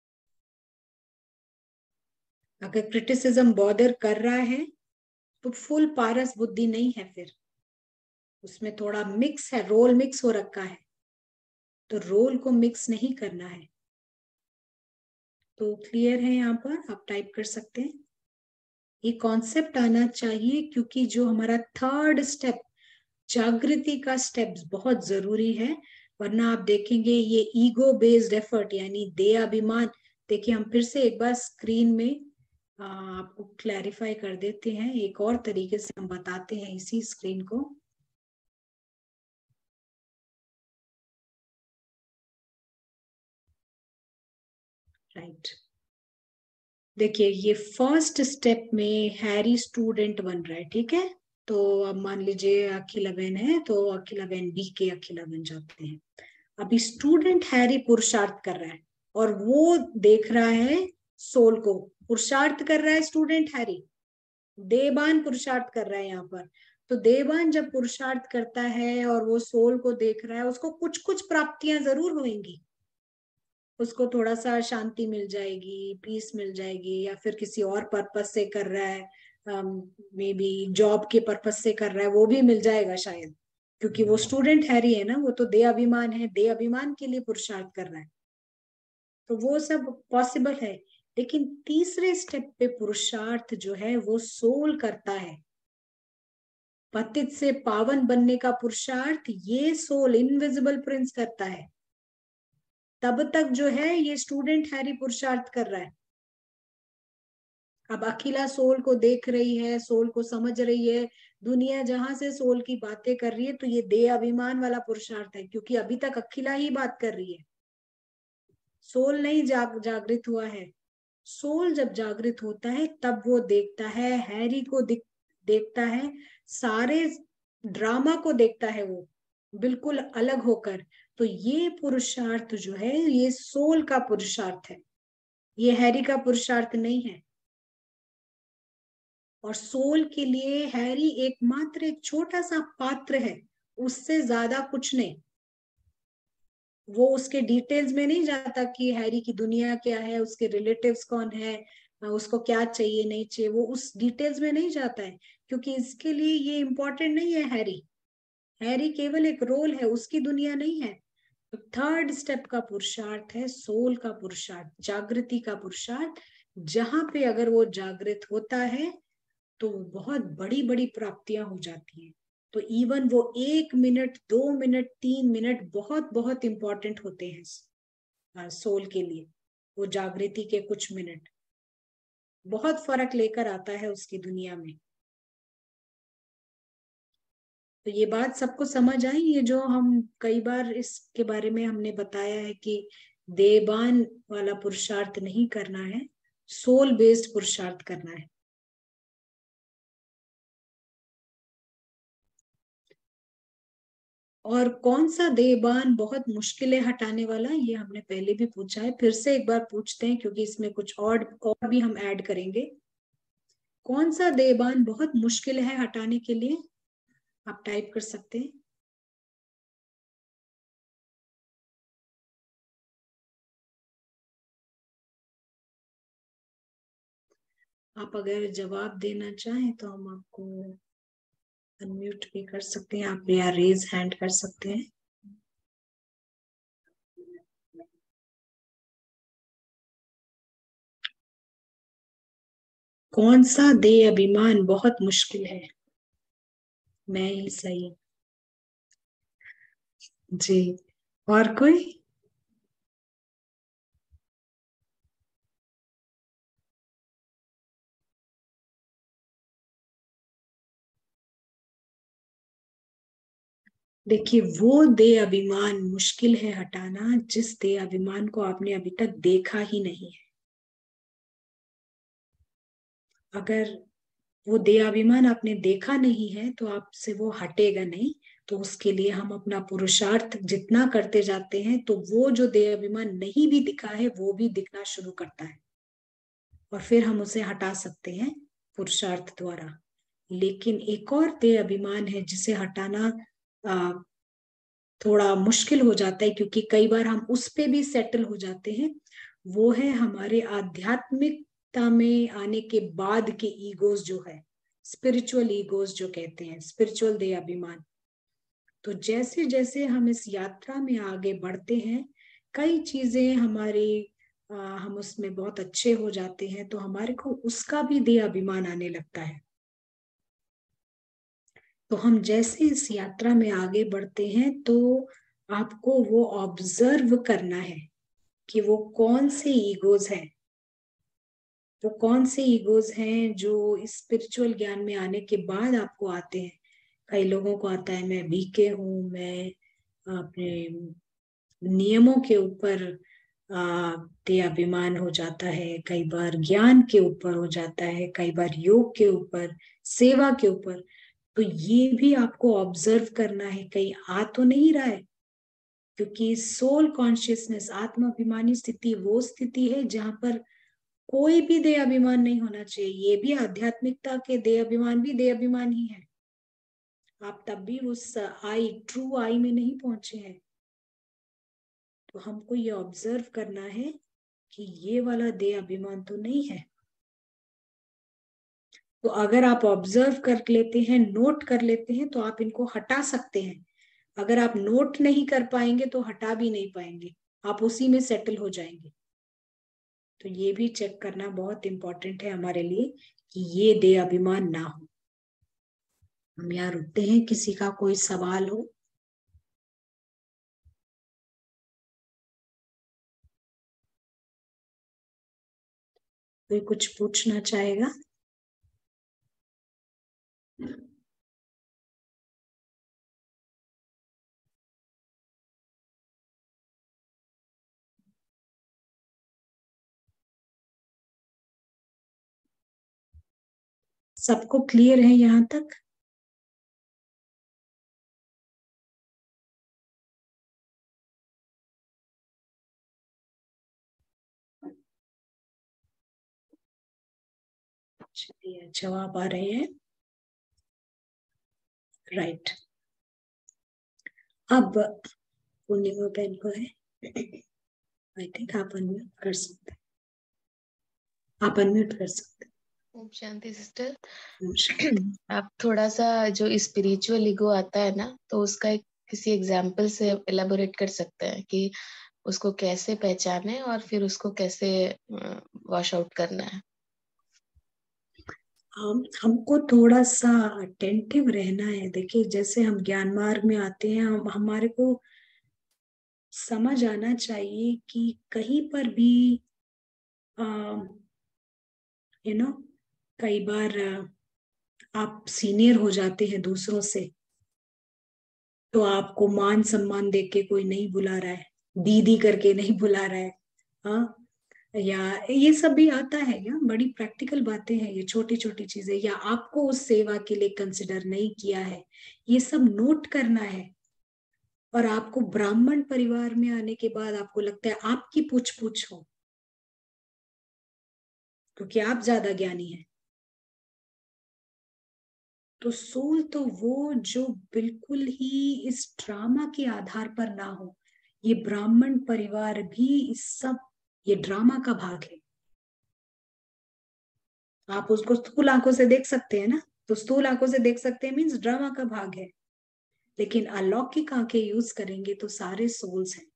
S2: अगर क्रिटिसिज्म बॉदर कर रहा है, तो फुल पारस बुद्धि नहीं है, फिर उसमें थोड़ा मिक्स है, रोल मिक्स हो रखा है, तो रोल को मिक्स नहीं करना है। तो क्लियर है यहाँ पर? आप टाइप कर सकते हैं। ये कॉन्सेप्ट आना चाहिए, क्योंकि जो हमारा थर्ड स्टेप जागृति का स्टेप्स बहुत जरूरी है, वरना आप देखेंगे ये ईगो बेस्ड एफर्ट यानी दे अभिमान। देखिए हम फिर से एक बार स्क्रीन में आ, आपको क्लैरिफाई कर देते हैं, एक और तरीके से हम बताते हैं इसी स्क्रीन को। राइट, देखिए ये फर्स्ट स्टेप में हैरी स्टूडेंट बन रहा है, ठीक है। तो अब मान लीजिए अखिला बहन है, तो अखिला बहन बी के अखिला बन जाते हैं। अभी स्टूडेंट हैरी पुरुषार्थ कर रहा है और वो देख रहा है सोल को। पुरुषार्थ कर रहा है स्टूडेंट हैरी, देवान पुरुषार्थ कर रहा है यहाँ पर। तो देवान जब पुरुषार्थ करता है और वो सोल को देख रहा है, उसको कुछ कुछ प्राप्तियां जरूर होंगी। उसको थोड़ा सा शांति मिल जाएगी, पीस मिल जाएगी, या फिर किसी और पर्पस से कर रहा है, मे बी जॉब के पर्पस से कर रहा है, वो भी मिल जाएगा शायद। क्योंकि वो स्टूडेंट हैरी है ना, वो तो दे अभिमान है, दे अभिमान के लिए पुरुषार्थ कर रहा है, तो वो सब पॉसिबल है। लेकिन तीसरे स्टेप पे पुरुषार्थ जो है वो सोल करता है। पतित से पावन बनने का पुरुषार्थ ये सोल इनविजिबल प्रिंस करता है। तब तक जो है ये स्टूडेंट हैरी पुरुषार्थ कर रहा है। अब अखिला सोल को देख रही है, सोल को समझ रही है, दुनिया जहां से सोल की बातें कर रही है, तो ये दे अभिमान वाला पुरुषार्थ है, क्योंकि अभी तक अखिला ही बात कर रही है, सोल नहीं जाग जागृत हुआ है। सोल जब जागृत होता है तब वो देखता है हैरी को, दिख देखता है, सारे ड्रामा को देखता है वो बिल्कुल अलग होकर। तो ये पुरुषार्थ जो है ये सोल का पुरुषार्थ है, ये हैरी का पुरुषार्थ नहीं है। और सोल के लिए हैरी एकमात्र एक छोटा सा पात्र है, उससे ज्यादा कुछ नहीं। वो उसके डिटेल्स में नहीं जाता कि हैरी की दुनिया क्या है, उसके रिलेटिव्स कौन है, उसको क्या चाहिए नहीं चाहिए, वो उस डिटेल्स में नहीं जाता है, क्योंकि इसके लिए ये इम्पोर्टेंट नहीं है। हैरी हैरी केवल एक रोल है, उसकी दुनिया नहीं है। तो थर्ड स्टेप का पुरुषार्थ है सोल का पुरुषार्थ, जागृति का पुरुषार्थ, जहां पे अगर वो जागृत होता है तो बहुत बड़ी बड़ी प्राप्तियां हो जाती हैं। तो इवन वो एक मिनट, दो मिनट, तीन मिनट, बहुत बहुत इंपॉर्टेंट होते हैं सोल के लिए। वो जागृति के कुछ मिनट बहुत फर्क लेकर आता है उसकी दुनिया में। तो ये बात सबको समझ आई, ये जो हम कई बार इसके बारे में हमने बताया है कि देवान वाला पुरुषार्थ नहीं करना है, सोल बेस्ड पुरुषार्थ करना है। और कौन सा देवान बहुत मुश्किल है हटाने वाला, ये हमने पहले भी पूछा है, फिर से एक बार पूछते हैं, क्योंकि इसमें कुछ और और भी हम ऐड करेंगे। कौन सा देवान बहुत मुश्किल है हटाने के लिए, आप टाइप कर सकते हैं। आप अगर जवाब देना चाहें तो हम आपको अनम्यूट भी कर सकते हैं, आप या रेज हैंड कर सकते हैं। कौन सा दे अभिमान बहुत मुश्किल है, मैं ही सही। जी, और कोई। देखिए वो दे अभिमान मुश्किल है हटाना जिस दे अभिमान को आपने अभी तक देखा ही नहीं है। अगर वो दे अभिमान आपने देखा नहीं है तो आपसे वो हटेगा नहीं। तो उसके लिए हम अपना पुरुषार्थ जितना करते जाते हैं तो वो जो दे अभिमान नहीं भी दिखा है वो भी दिखना शुरू करता है, और फिर हम उसे हटा सकते हैं पुरुषार्थ द्वारा। लेकिन एक और दे अभिमान है जिसे हटाना आ, थोड़ा मुश्किल हो जाता है, क्योंकि कई बार हम उस पे भी सेटल हो जाते हैं। वो है हमारे आध्यात्मिकता में आने के बाद के ईगोज जो है, स्पिरिचुअल ईगोज जो कहते हैं, स्पिरिचुअल दे अभिमान। तो जैसे जैसे हम इस यात्रा में आगे बढ़ते हैं, कई चीजें हमारी आ, हम उसमें बहुत अच्छे हो जाते हैं, तो हमारे को उसका भी दे अभिमान आने लगता है। तो हम जैसे इस यात्रा में आगे बढ़ते हैं तो आपको वो ऑब्जर्व करना है कि वो कौन से ईगोज हैं, वो कौन से ईगोज हैं जो स्पिरिचुअल ज्ञान में आने के बाद आपको आते हैं। कई लोगों को आता है मैं बीके हूँ, मैं अपने नियमों के ऊपर ते अभिमान हो जाता है, कई बार ज्ञान के ऊपर हो जाता है, कई बार योग के ऊपर, सेवा के ऊपर। तो ये भी आपको ऑब्जर्व करना है कहीं आ तो नहीं रहा है, क्योंकि सोल कॉन्शियसनेस आत्माभिमानी स्थिति वो स्थिति है जहां पर कोई भी देह अभिमान नहीं होना चाहिए। ये भी आध्यात्मिकता के देह अभिमान भी देह अभिमान ही है। आप तब भी उस आई ट्रू आई में नहीं पहुंचे हैं। तो हमको ये ऑब्जर्व करना है कि ये वाला देह अभिमान तो नहीं है। तो अगर आप ऑब्जर्व कर लेते हैं, नोट कर लेते हैं, तो आप इनको हटा सकते हैं। अगर आप नोट नहीं कर पाएंगे तो हटा भी नहीं पाएंगे, आप उसी में सेटल हो जाएंगे। तो ये भी चेक करना बहुत इंपॉर्टेंट है हमारे लिए कि ये देह अभिमान ना हो। हम यहाँ रुकते हैं, किसी का कोई सवाल हो? कोई कुछ पूछना चाहेगा? सबको क्लियर है यहाँ तक? चलिए, जवाब आ रहे हैं। राइट। अब पूर्णिमा बहन को है, आई थिंक आप अनम्यूट कर सकते हैं। आप अनम्यूट कर सकते
S1: ओम शांति सिस्टर।
S2: हैं।
S1: आप थोड़ा सा जो स्पिरिचुअल ईगो आता है ना, तो उसका एक किसी एग्जाम्पल से एलाबोरेट कर सकते हैं कि उसको कैसे पहचाने और फिर उसको कैसे वॉश आउट करना है।
S2: हम हमको थोड़ा सा अटेंटिव रहना है। देखिए, जैसे हम ज्ञान मार्ग में आते हैं, हम हमारे को समझ आना चाहिए कि कहीं पर भी यू नो कई बार आ, आप सीनियर हो जाते हैं दूसरों से, तो आपको मान सम्मान देके कोई नहीं बुला रहा है, दीदी करके नहीं बुला रहा है, हाँ, या ये सब भी आता है। या बड़ी प्रैक्टिकल बातें हैं ये, छोटी छोटी चीजें, या आपको उस सेवा के लिए कंसिडर नहीं किया है, ये सब नोट करना है। और आपको ब्राह्मण परिवार में आने के बाद आपको लगता है आपकी पूछ पूछ हो, क्योंकि आप ज्यादा ज्ञानी हैं। तो सोल तो वो जो बिल्कुल ही इस ड्रामा के आधार पर ना हो। ये ब्राह्मण परिवार भी इस सब, ये ड्रामा का भाग है। आप उसको स्थूल आंखों से देख सकते हैं ना, तो स्थूल आंखों से देख सकते हैं मीन्स ड्रामा का भाग है। लेकिन अलौकिक आंखें यूज करेंगे तो सारे सोल्स हैं।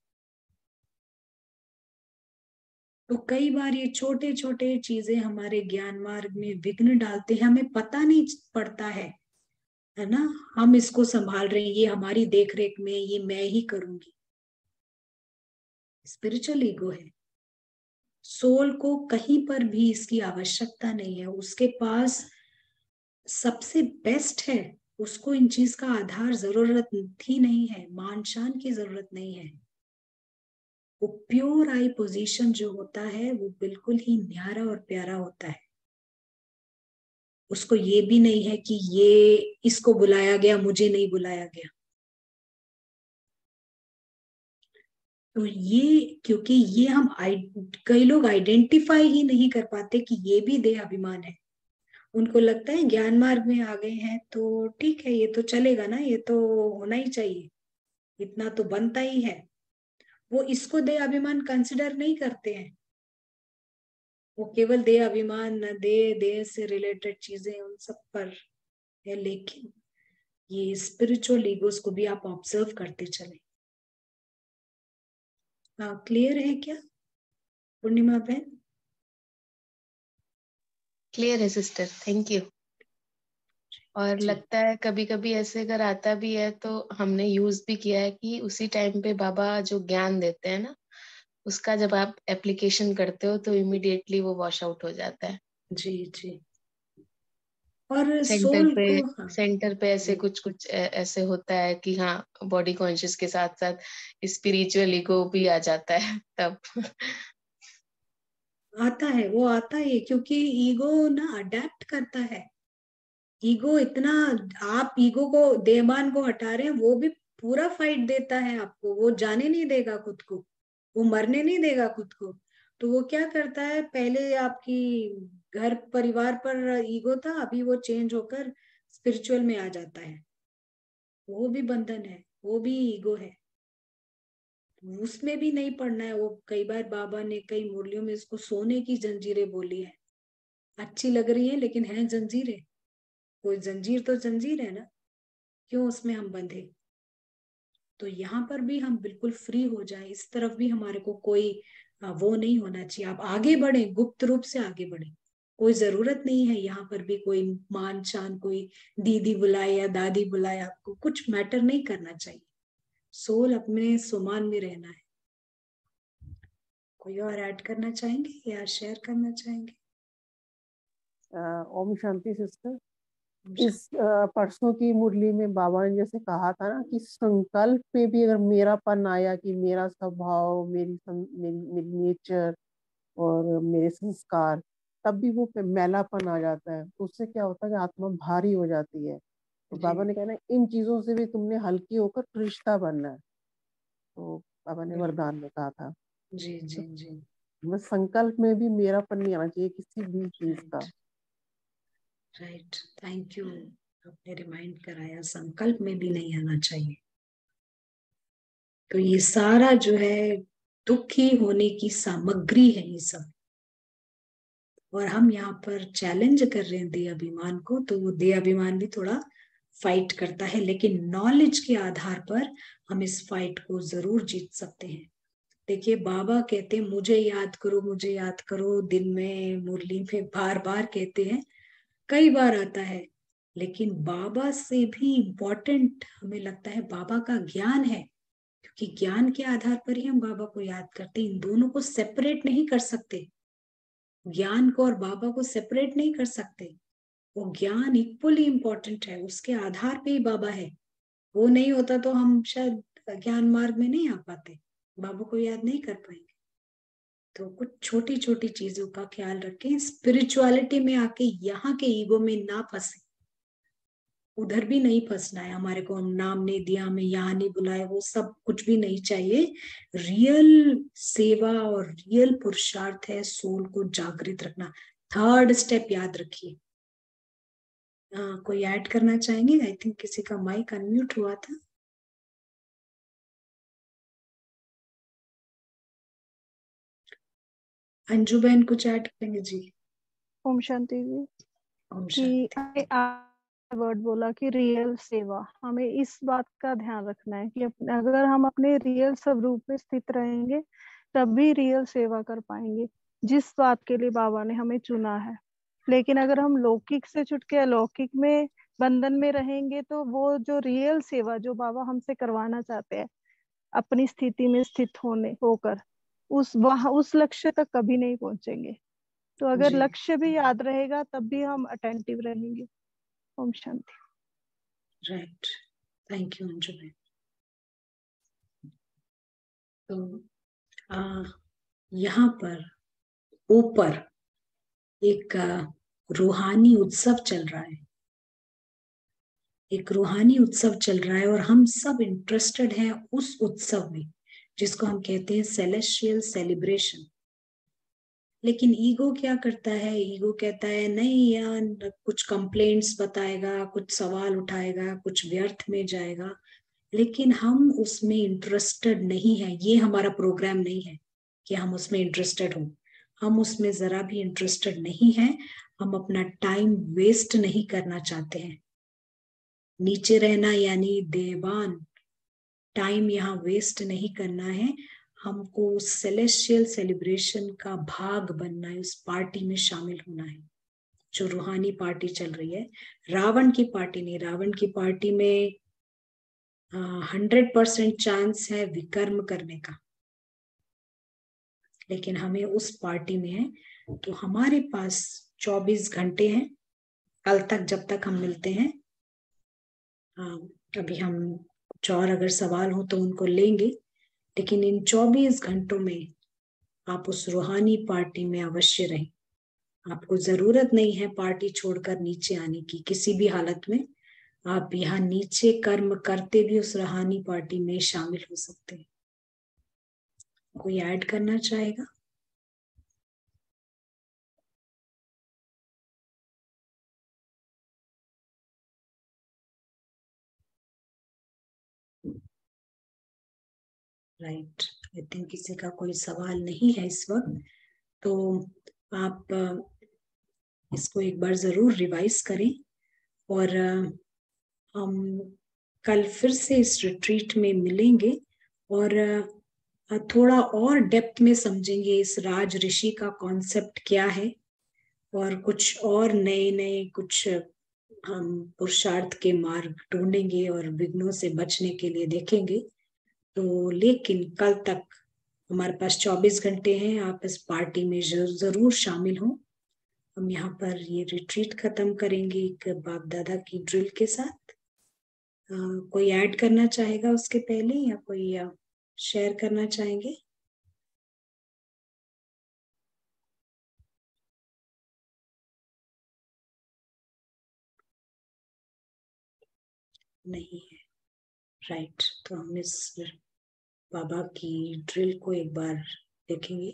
S2: तो कई बार ये छोटे छोटे चीजें हमारे ज्ञान मार्ग में विघ्न डालते हैं, हमें पता नहीं पड़ता है है ना। हम इसको संभाल रहे हैं, ये हमारी देख रेख में, ये मैं ही करूंगी। स्पिरिचुअल ईगो है। सोल को कहीं पर भी इसकी आवश्यकता नहीं है, उसके पास सबसे बेस्ट है। उसको इन चीज का आधार जरूरत ही नहीं है, मान शान की जरूरत नहीं है। वो प्योर आई पोजीशन जो होता है वो बिल्कुल ही न्यारा और प्यारा होता है। उसको ये भी नहीं है कि ये इसको बुलाया गया, मुझे नहीं बुलाया गया। तो ये, क्योंकि ये हम कई लोग आइडेंटिफाई ही नहीं कर पाते कि ये भी देह अभिमान है। उनको लगता है ज्ञान मार्ग में आ गए हैं तो ठीक है, ये तो चलेगा ना, ये तो होना ही चाहिए, इतना तो बनता ही है। वो इसको देह अभिमान कंसिडर नहीं करते हैं। वो केवल देह अभिमान, देह देह से रिलेटेड चीजें उन सब पर है। लेकिन ये स्पिरिचुअल ईगोस को भी आप ऑब्जर्व करते चले। हाँ, क्लियर है क्या पूर्णिमा बहन?
S1: क्लियर है सिस्टर, थैंक यू। और
S2: जी
S1: लगता है कभी कभी ऐसे अगर आता भी है तो हमने यूज भी किया है कि उसी टाइम पे बाबा जो ज्ञान देते हैं ना, उसका जब आप एप्लीकेशन करते हो तो इमिडिएटली वो वॉश आउट हो जाता है।
S2: जी जी। और
S1: सेंटर
S2: सोल
S1: पे
S2: को, हाँ
S1: सेंटर पे ऐसे
S2: जी,
S1: कुछ कुछ ऐ- ऐसे होता है कि हाँ, बॉडी कॉन्शियस के साथ साथ स्पिरिचुअल ईगो भी आ जाता है तब।
S2: आता है, वो आता है क्योंकि ईगो ना अडेप्ट करता है। ईगो इतना, आप ईगो को, देहमान को हटा रहे हैं, वो भी पूरा फाइट देता है आपको, वो जाने नहीं देगा खुद को, वो मरने नहीं देगा खुद को। तो वो क्या करता है, पहले आपकी घर परिवार पर ईगो था, अभी वो चेंज होकर स्पिरिचुअल में आ जाता है। वो भी बंधन है, वो भी ईगो है, उसमें भी नहीं पड़ना है। वो कई बार बाबा ने कई मुरलियों में इसको सोने की जंजीरें बोली है। अच्छी लग रही है लेकिन है जंजीरें, कोई जंजीर तो जंजीर है ना, क्यों उसमें हम बंधे। तो यहाँ पर भी हम बिल्कुल फ्री हो जाए, इस तरफ भी हमारे को कोई आ, वो नहीं होना चाहिए। आप आगे बढ़े, गुप्त रूप से आगे बढ़े, कोई जरूरत नहीं है यहाँ पर भी कोई मान शान, कोई दीदी बुलाए या दादी बुलाए, आपको कुछ मैटर नहीं करना चाहिए। सोल अपने सुमान में रहना है। कोई और ऐड करना चाहेंगे या शेयर करना चाहेंगे?
S3: अ, ओम शांति सिस्टर।
S2: अच्छा,
S3: इस अ, परसों की मुरली में बाबा ने जैसे कहा था ना कि संकल्प में भी अगर मेरापन आया, कि मेरा स्वभाव, मेरी सं, मेरी मेरी नेचर और मेरे संस्कार, तब भी वो पे मैलापन आ जाता है। तो उससे क्या होता है कि आत्मा भारी हो जाती है। तो
S2: जी
S3: बाबा ने कहना इन चीजों से भी तुमने हल्की होकर फरिश्ता बनना है। तो बाबा ने
S2: बिल्कुल,
S3: वरदान में कहा था।
S2: जी
S3: तो
S2: जी जी।
S3: बस संकल्प में भी मेरापन नहीं आना चाहिए किसी भी चीज
S2: राइट
S3: का।
S2: राइट, थैंक यू, आपने रिमाइंड कराया, संकल्प में भी नहीं आना चाहिए। तो ये सारा जो है दुखी होने की सामग्री है ये सब। और हम यहाँ पर चैलेंज कर रहे हैं देह अभिमान को, तो वो देह अभिमान भी थोड़ा फाइट करता है, लेकिन नॉलेज के आधार पर हम इस फाइट को जरूर जीत सकते हैं। देखिए बाबा कहते हैं मुझे याद करो, मुझे याद करो, दिन में मुरली में बार बार कहते हैं, कई बार आता है। लेकिन बाबा से भी इम्पोर्टेंट हमें लगता है बाबा का ज्ञान है, क्योंकि ज्ञान के आधार पर ही हम बाबा को याद करते हैं। इन दोनों को सेपरेट नहीं कर सकते, ज्ञान को और बाबा को सेपरेट नहीं कर सकते। वो ज्ञान इक्वली इम्पोर्टेंट है, उसके आधार पे ही बाबा है। वो नहीं होता तो हम शायद ज्ञान मार्ग में नहीं आ पाते, बाबा को याद नहीं कर पाएंगे। तो कुछ छोटी छोटी चीजों का ख्याल रखें, स्पिरिचुअलिटी में आके यहाँ के ईगो में ना फंसे, उधर भी नहीं फंसना है हमारे को। हम नाम नहीं दिया, हमें यहाँ नहीं बुलाए, वो सब कुछ भी नहीं चाहिए। रियल सेवा और रियल पुरुषार्थ है सोल को जागृत रखना। थर्ड स्टेप याद रखिए। हाँ, कोई ऐड करना चाहेंगे? आई थिंक किसी का माइक अनम्यूट हुआ था। अंजू बहन कुछ ऐड करेंगे जी?
S4: ओम शांति जी।
S2: ओम
S4: कि
S2: शांति।
S4: वर्ड बोला कि रियल सेवा, हमें इस बात का ध्यान रखना है कि अपने, अगर हम अपने रियल स्वरूप में स्थित रहेंगे तभी रियल सेवा कर पाएंगे, जिस बात के लिए बाबा ने हमें चुना है। लेकिन अगर हम लौकिक से छुट के अलौकिक में बंधन में रहेंगे तो वो जो रियल सेवा जो बाबा हमसे करवाना चाहते हैं अपनी स्थिति में स्थित होने होकर, उस वहां उस लक्ष्य तक कभी नहीं पहुंचेंगे। तो अगर
S2: जी
S4: लक्ष्य भी याद रहेगा तब भी हम अटेंटिव रहेंगे। ओम शांति।
S2: राइट, थैंक यू अंजू बहन। तो आ, यहाँ पर ऊपर एक आ, रूहानी उत्सव चल रहा है, एक रूहानी उत्सव चल रहा है, और हम सब इंटरेस्टेड हैं उस उत्सव में, जिसको हम कहते हैं सेलेस्टियल सेलिब्रेशन। लेकिन ईगो क्या करता है, ईगो कहता है नहीं यार, कुछ कंप्लेंट्स बताएगा, कुछ सवाल उठाएगा, कुछ व्यर्थ में जाएगा। लेकिन हम उसमें इंटरेस्टेड नहीं है, ये हमारा प्रोग्राम नहीं है कि हम उसमें इंटरेस्टेड हो। हम उसमें जरा भी इंटरेस्टेड नहीं है। हम अपना टाइम वेस्ट नहीं करना चाहते हैं। नीचे रहना यानी देवान, टाइम यहाँ वेस्ट नहीं करना है। हमको सेलेस्टियल सेलिब्रेशन का भाग बनना है, उस पार्टी में शामिल होना है। जो रूहानी पार्टी चल रही है, रावण की पार्टी नहीं। रावण की पार्टी में हंड्रेड परसेंट चांस है विकर्म करने का, लेकिन हमें उस पार्टी में है। तो हमारे पास चौबीस घंटे हैं कल तक, जब तक हम मिलते हैं। आ, अभी हम कुछ और अगर सवाल हो तो उनको लेंगे, लेकिन इन चौबीस घंटों में आप उस रूहानी पार्टी में अवश्य रहें। आपको जरूरत नहीं है पार्टी छोड़कर नीचे आने की, किसी भी हालत में आप यहाँ नीचे कर्म करते भी उस रूहानी पार्टी में शामिल हो सकते हैं। कोई ऐड करना चाहेगा? राइट, आई थिंक किसी का कोई सवाल नहीं है इस वक्त। तो आप इसको एक बार जरूर रिवाइज करें, और हम कल फिर से इस रिट्रीट में मिलेंगे और थोड़ा और डेप्थ में समझेंगे इस राज ऋषि का कॉन्सेप्ट क्या है, और कुछ और नए नए कुछ हम पुरुषार्थ के मार्ग ढूंढेंगे और विघ्नों से बचने के लिए देखेंगे। तो लेकिन कल तक हमारे पास चौबीस घंटे हैं, आप इस पार्टी में जरूर शामिल हों। हम यहाँ पर ये रिट्रीट खत्म करेंगे एक बाप दादा की ड्रिल के साथ। आ, कोई ऐड करना चाहेगा उसके पहले, या कोई शेयर करना चाहेंगे? नहीं है। राइट, तो हम इस बाबा की ड्रिल को एक बार देखेंगे।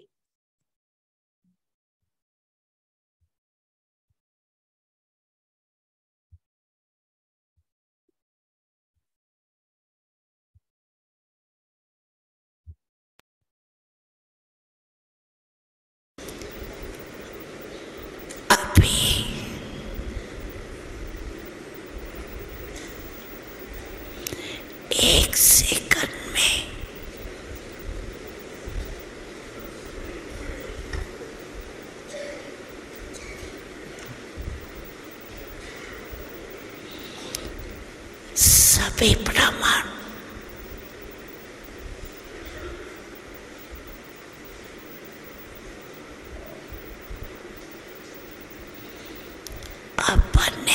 S5: एक सेकंड में सभी प्रमाण अपने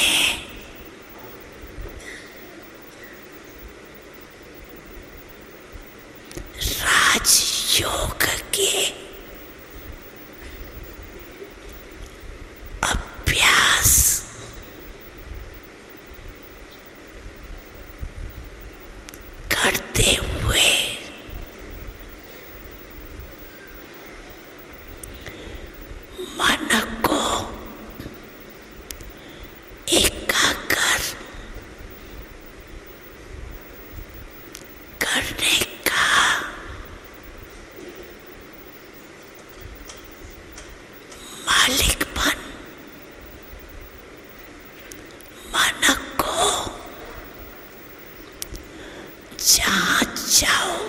S5: राजयोग के अभ्यास करते हुए मन को एकाग्र करने का मालिकपन, मन को जहाँ जाओ,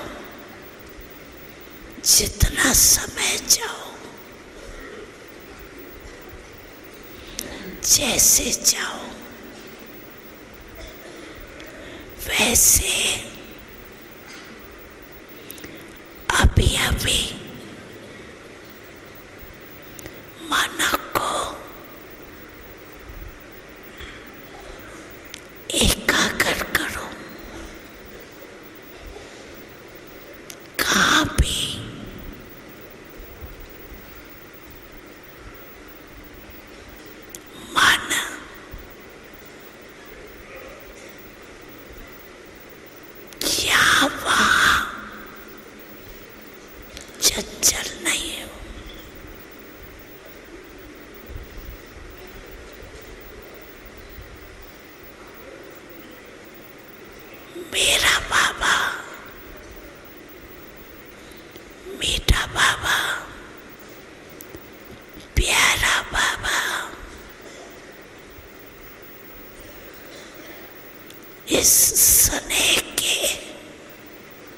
S5: जितना समय जाओ, जैसे जाओ वैसे अभी अभी मन को एकाग्र करो। कहाँ भी मन क्या वहाँ चंचल नहीं हो। मेरा बाबा, मीठा बाबा, प्यारा बाबा इस स्नेह के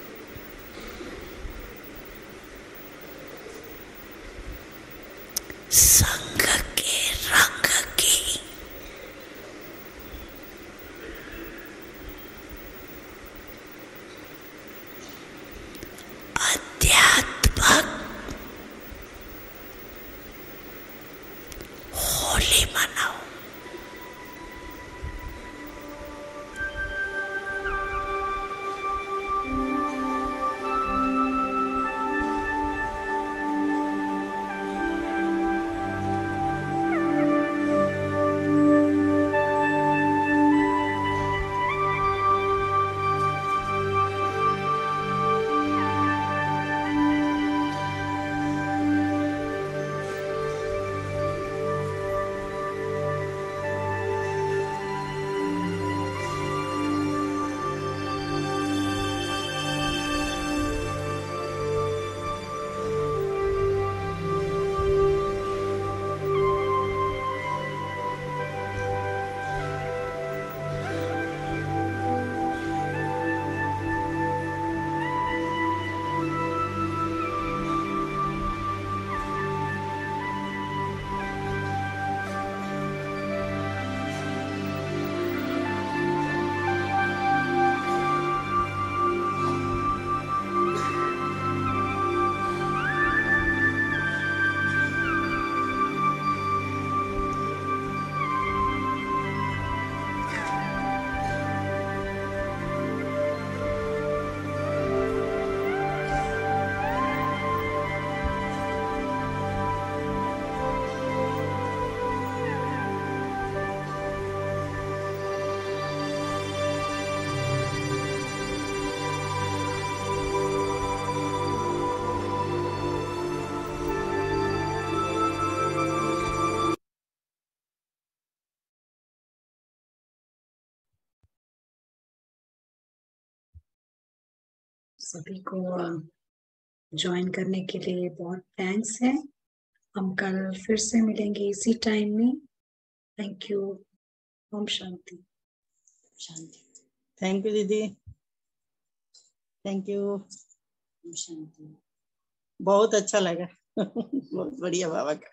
S2: सभी को ज्वाइन करने के लिए बहुत थैंक्स है। हम कल फिर से मिलेंगे इसी टाइम में। Thank you. ओम शांति।
S6: शांति। थैंक यू दीदी, थैंक यू। शांति। बहुत अच्छा लगा। बहुत बढ़िया बाबा का।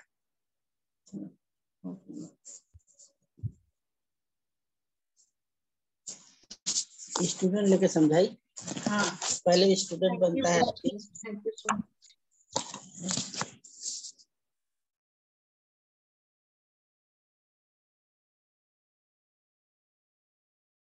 S6: स्टूडेंट लेके समझाई। हाँ, पहले स्टूडेंट बनता है।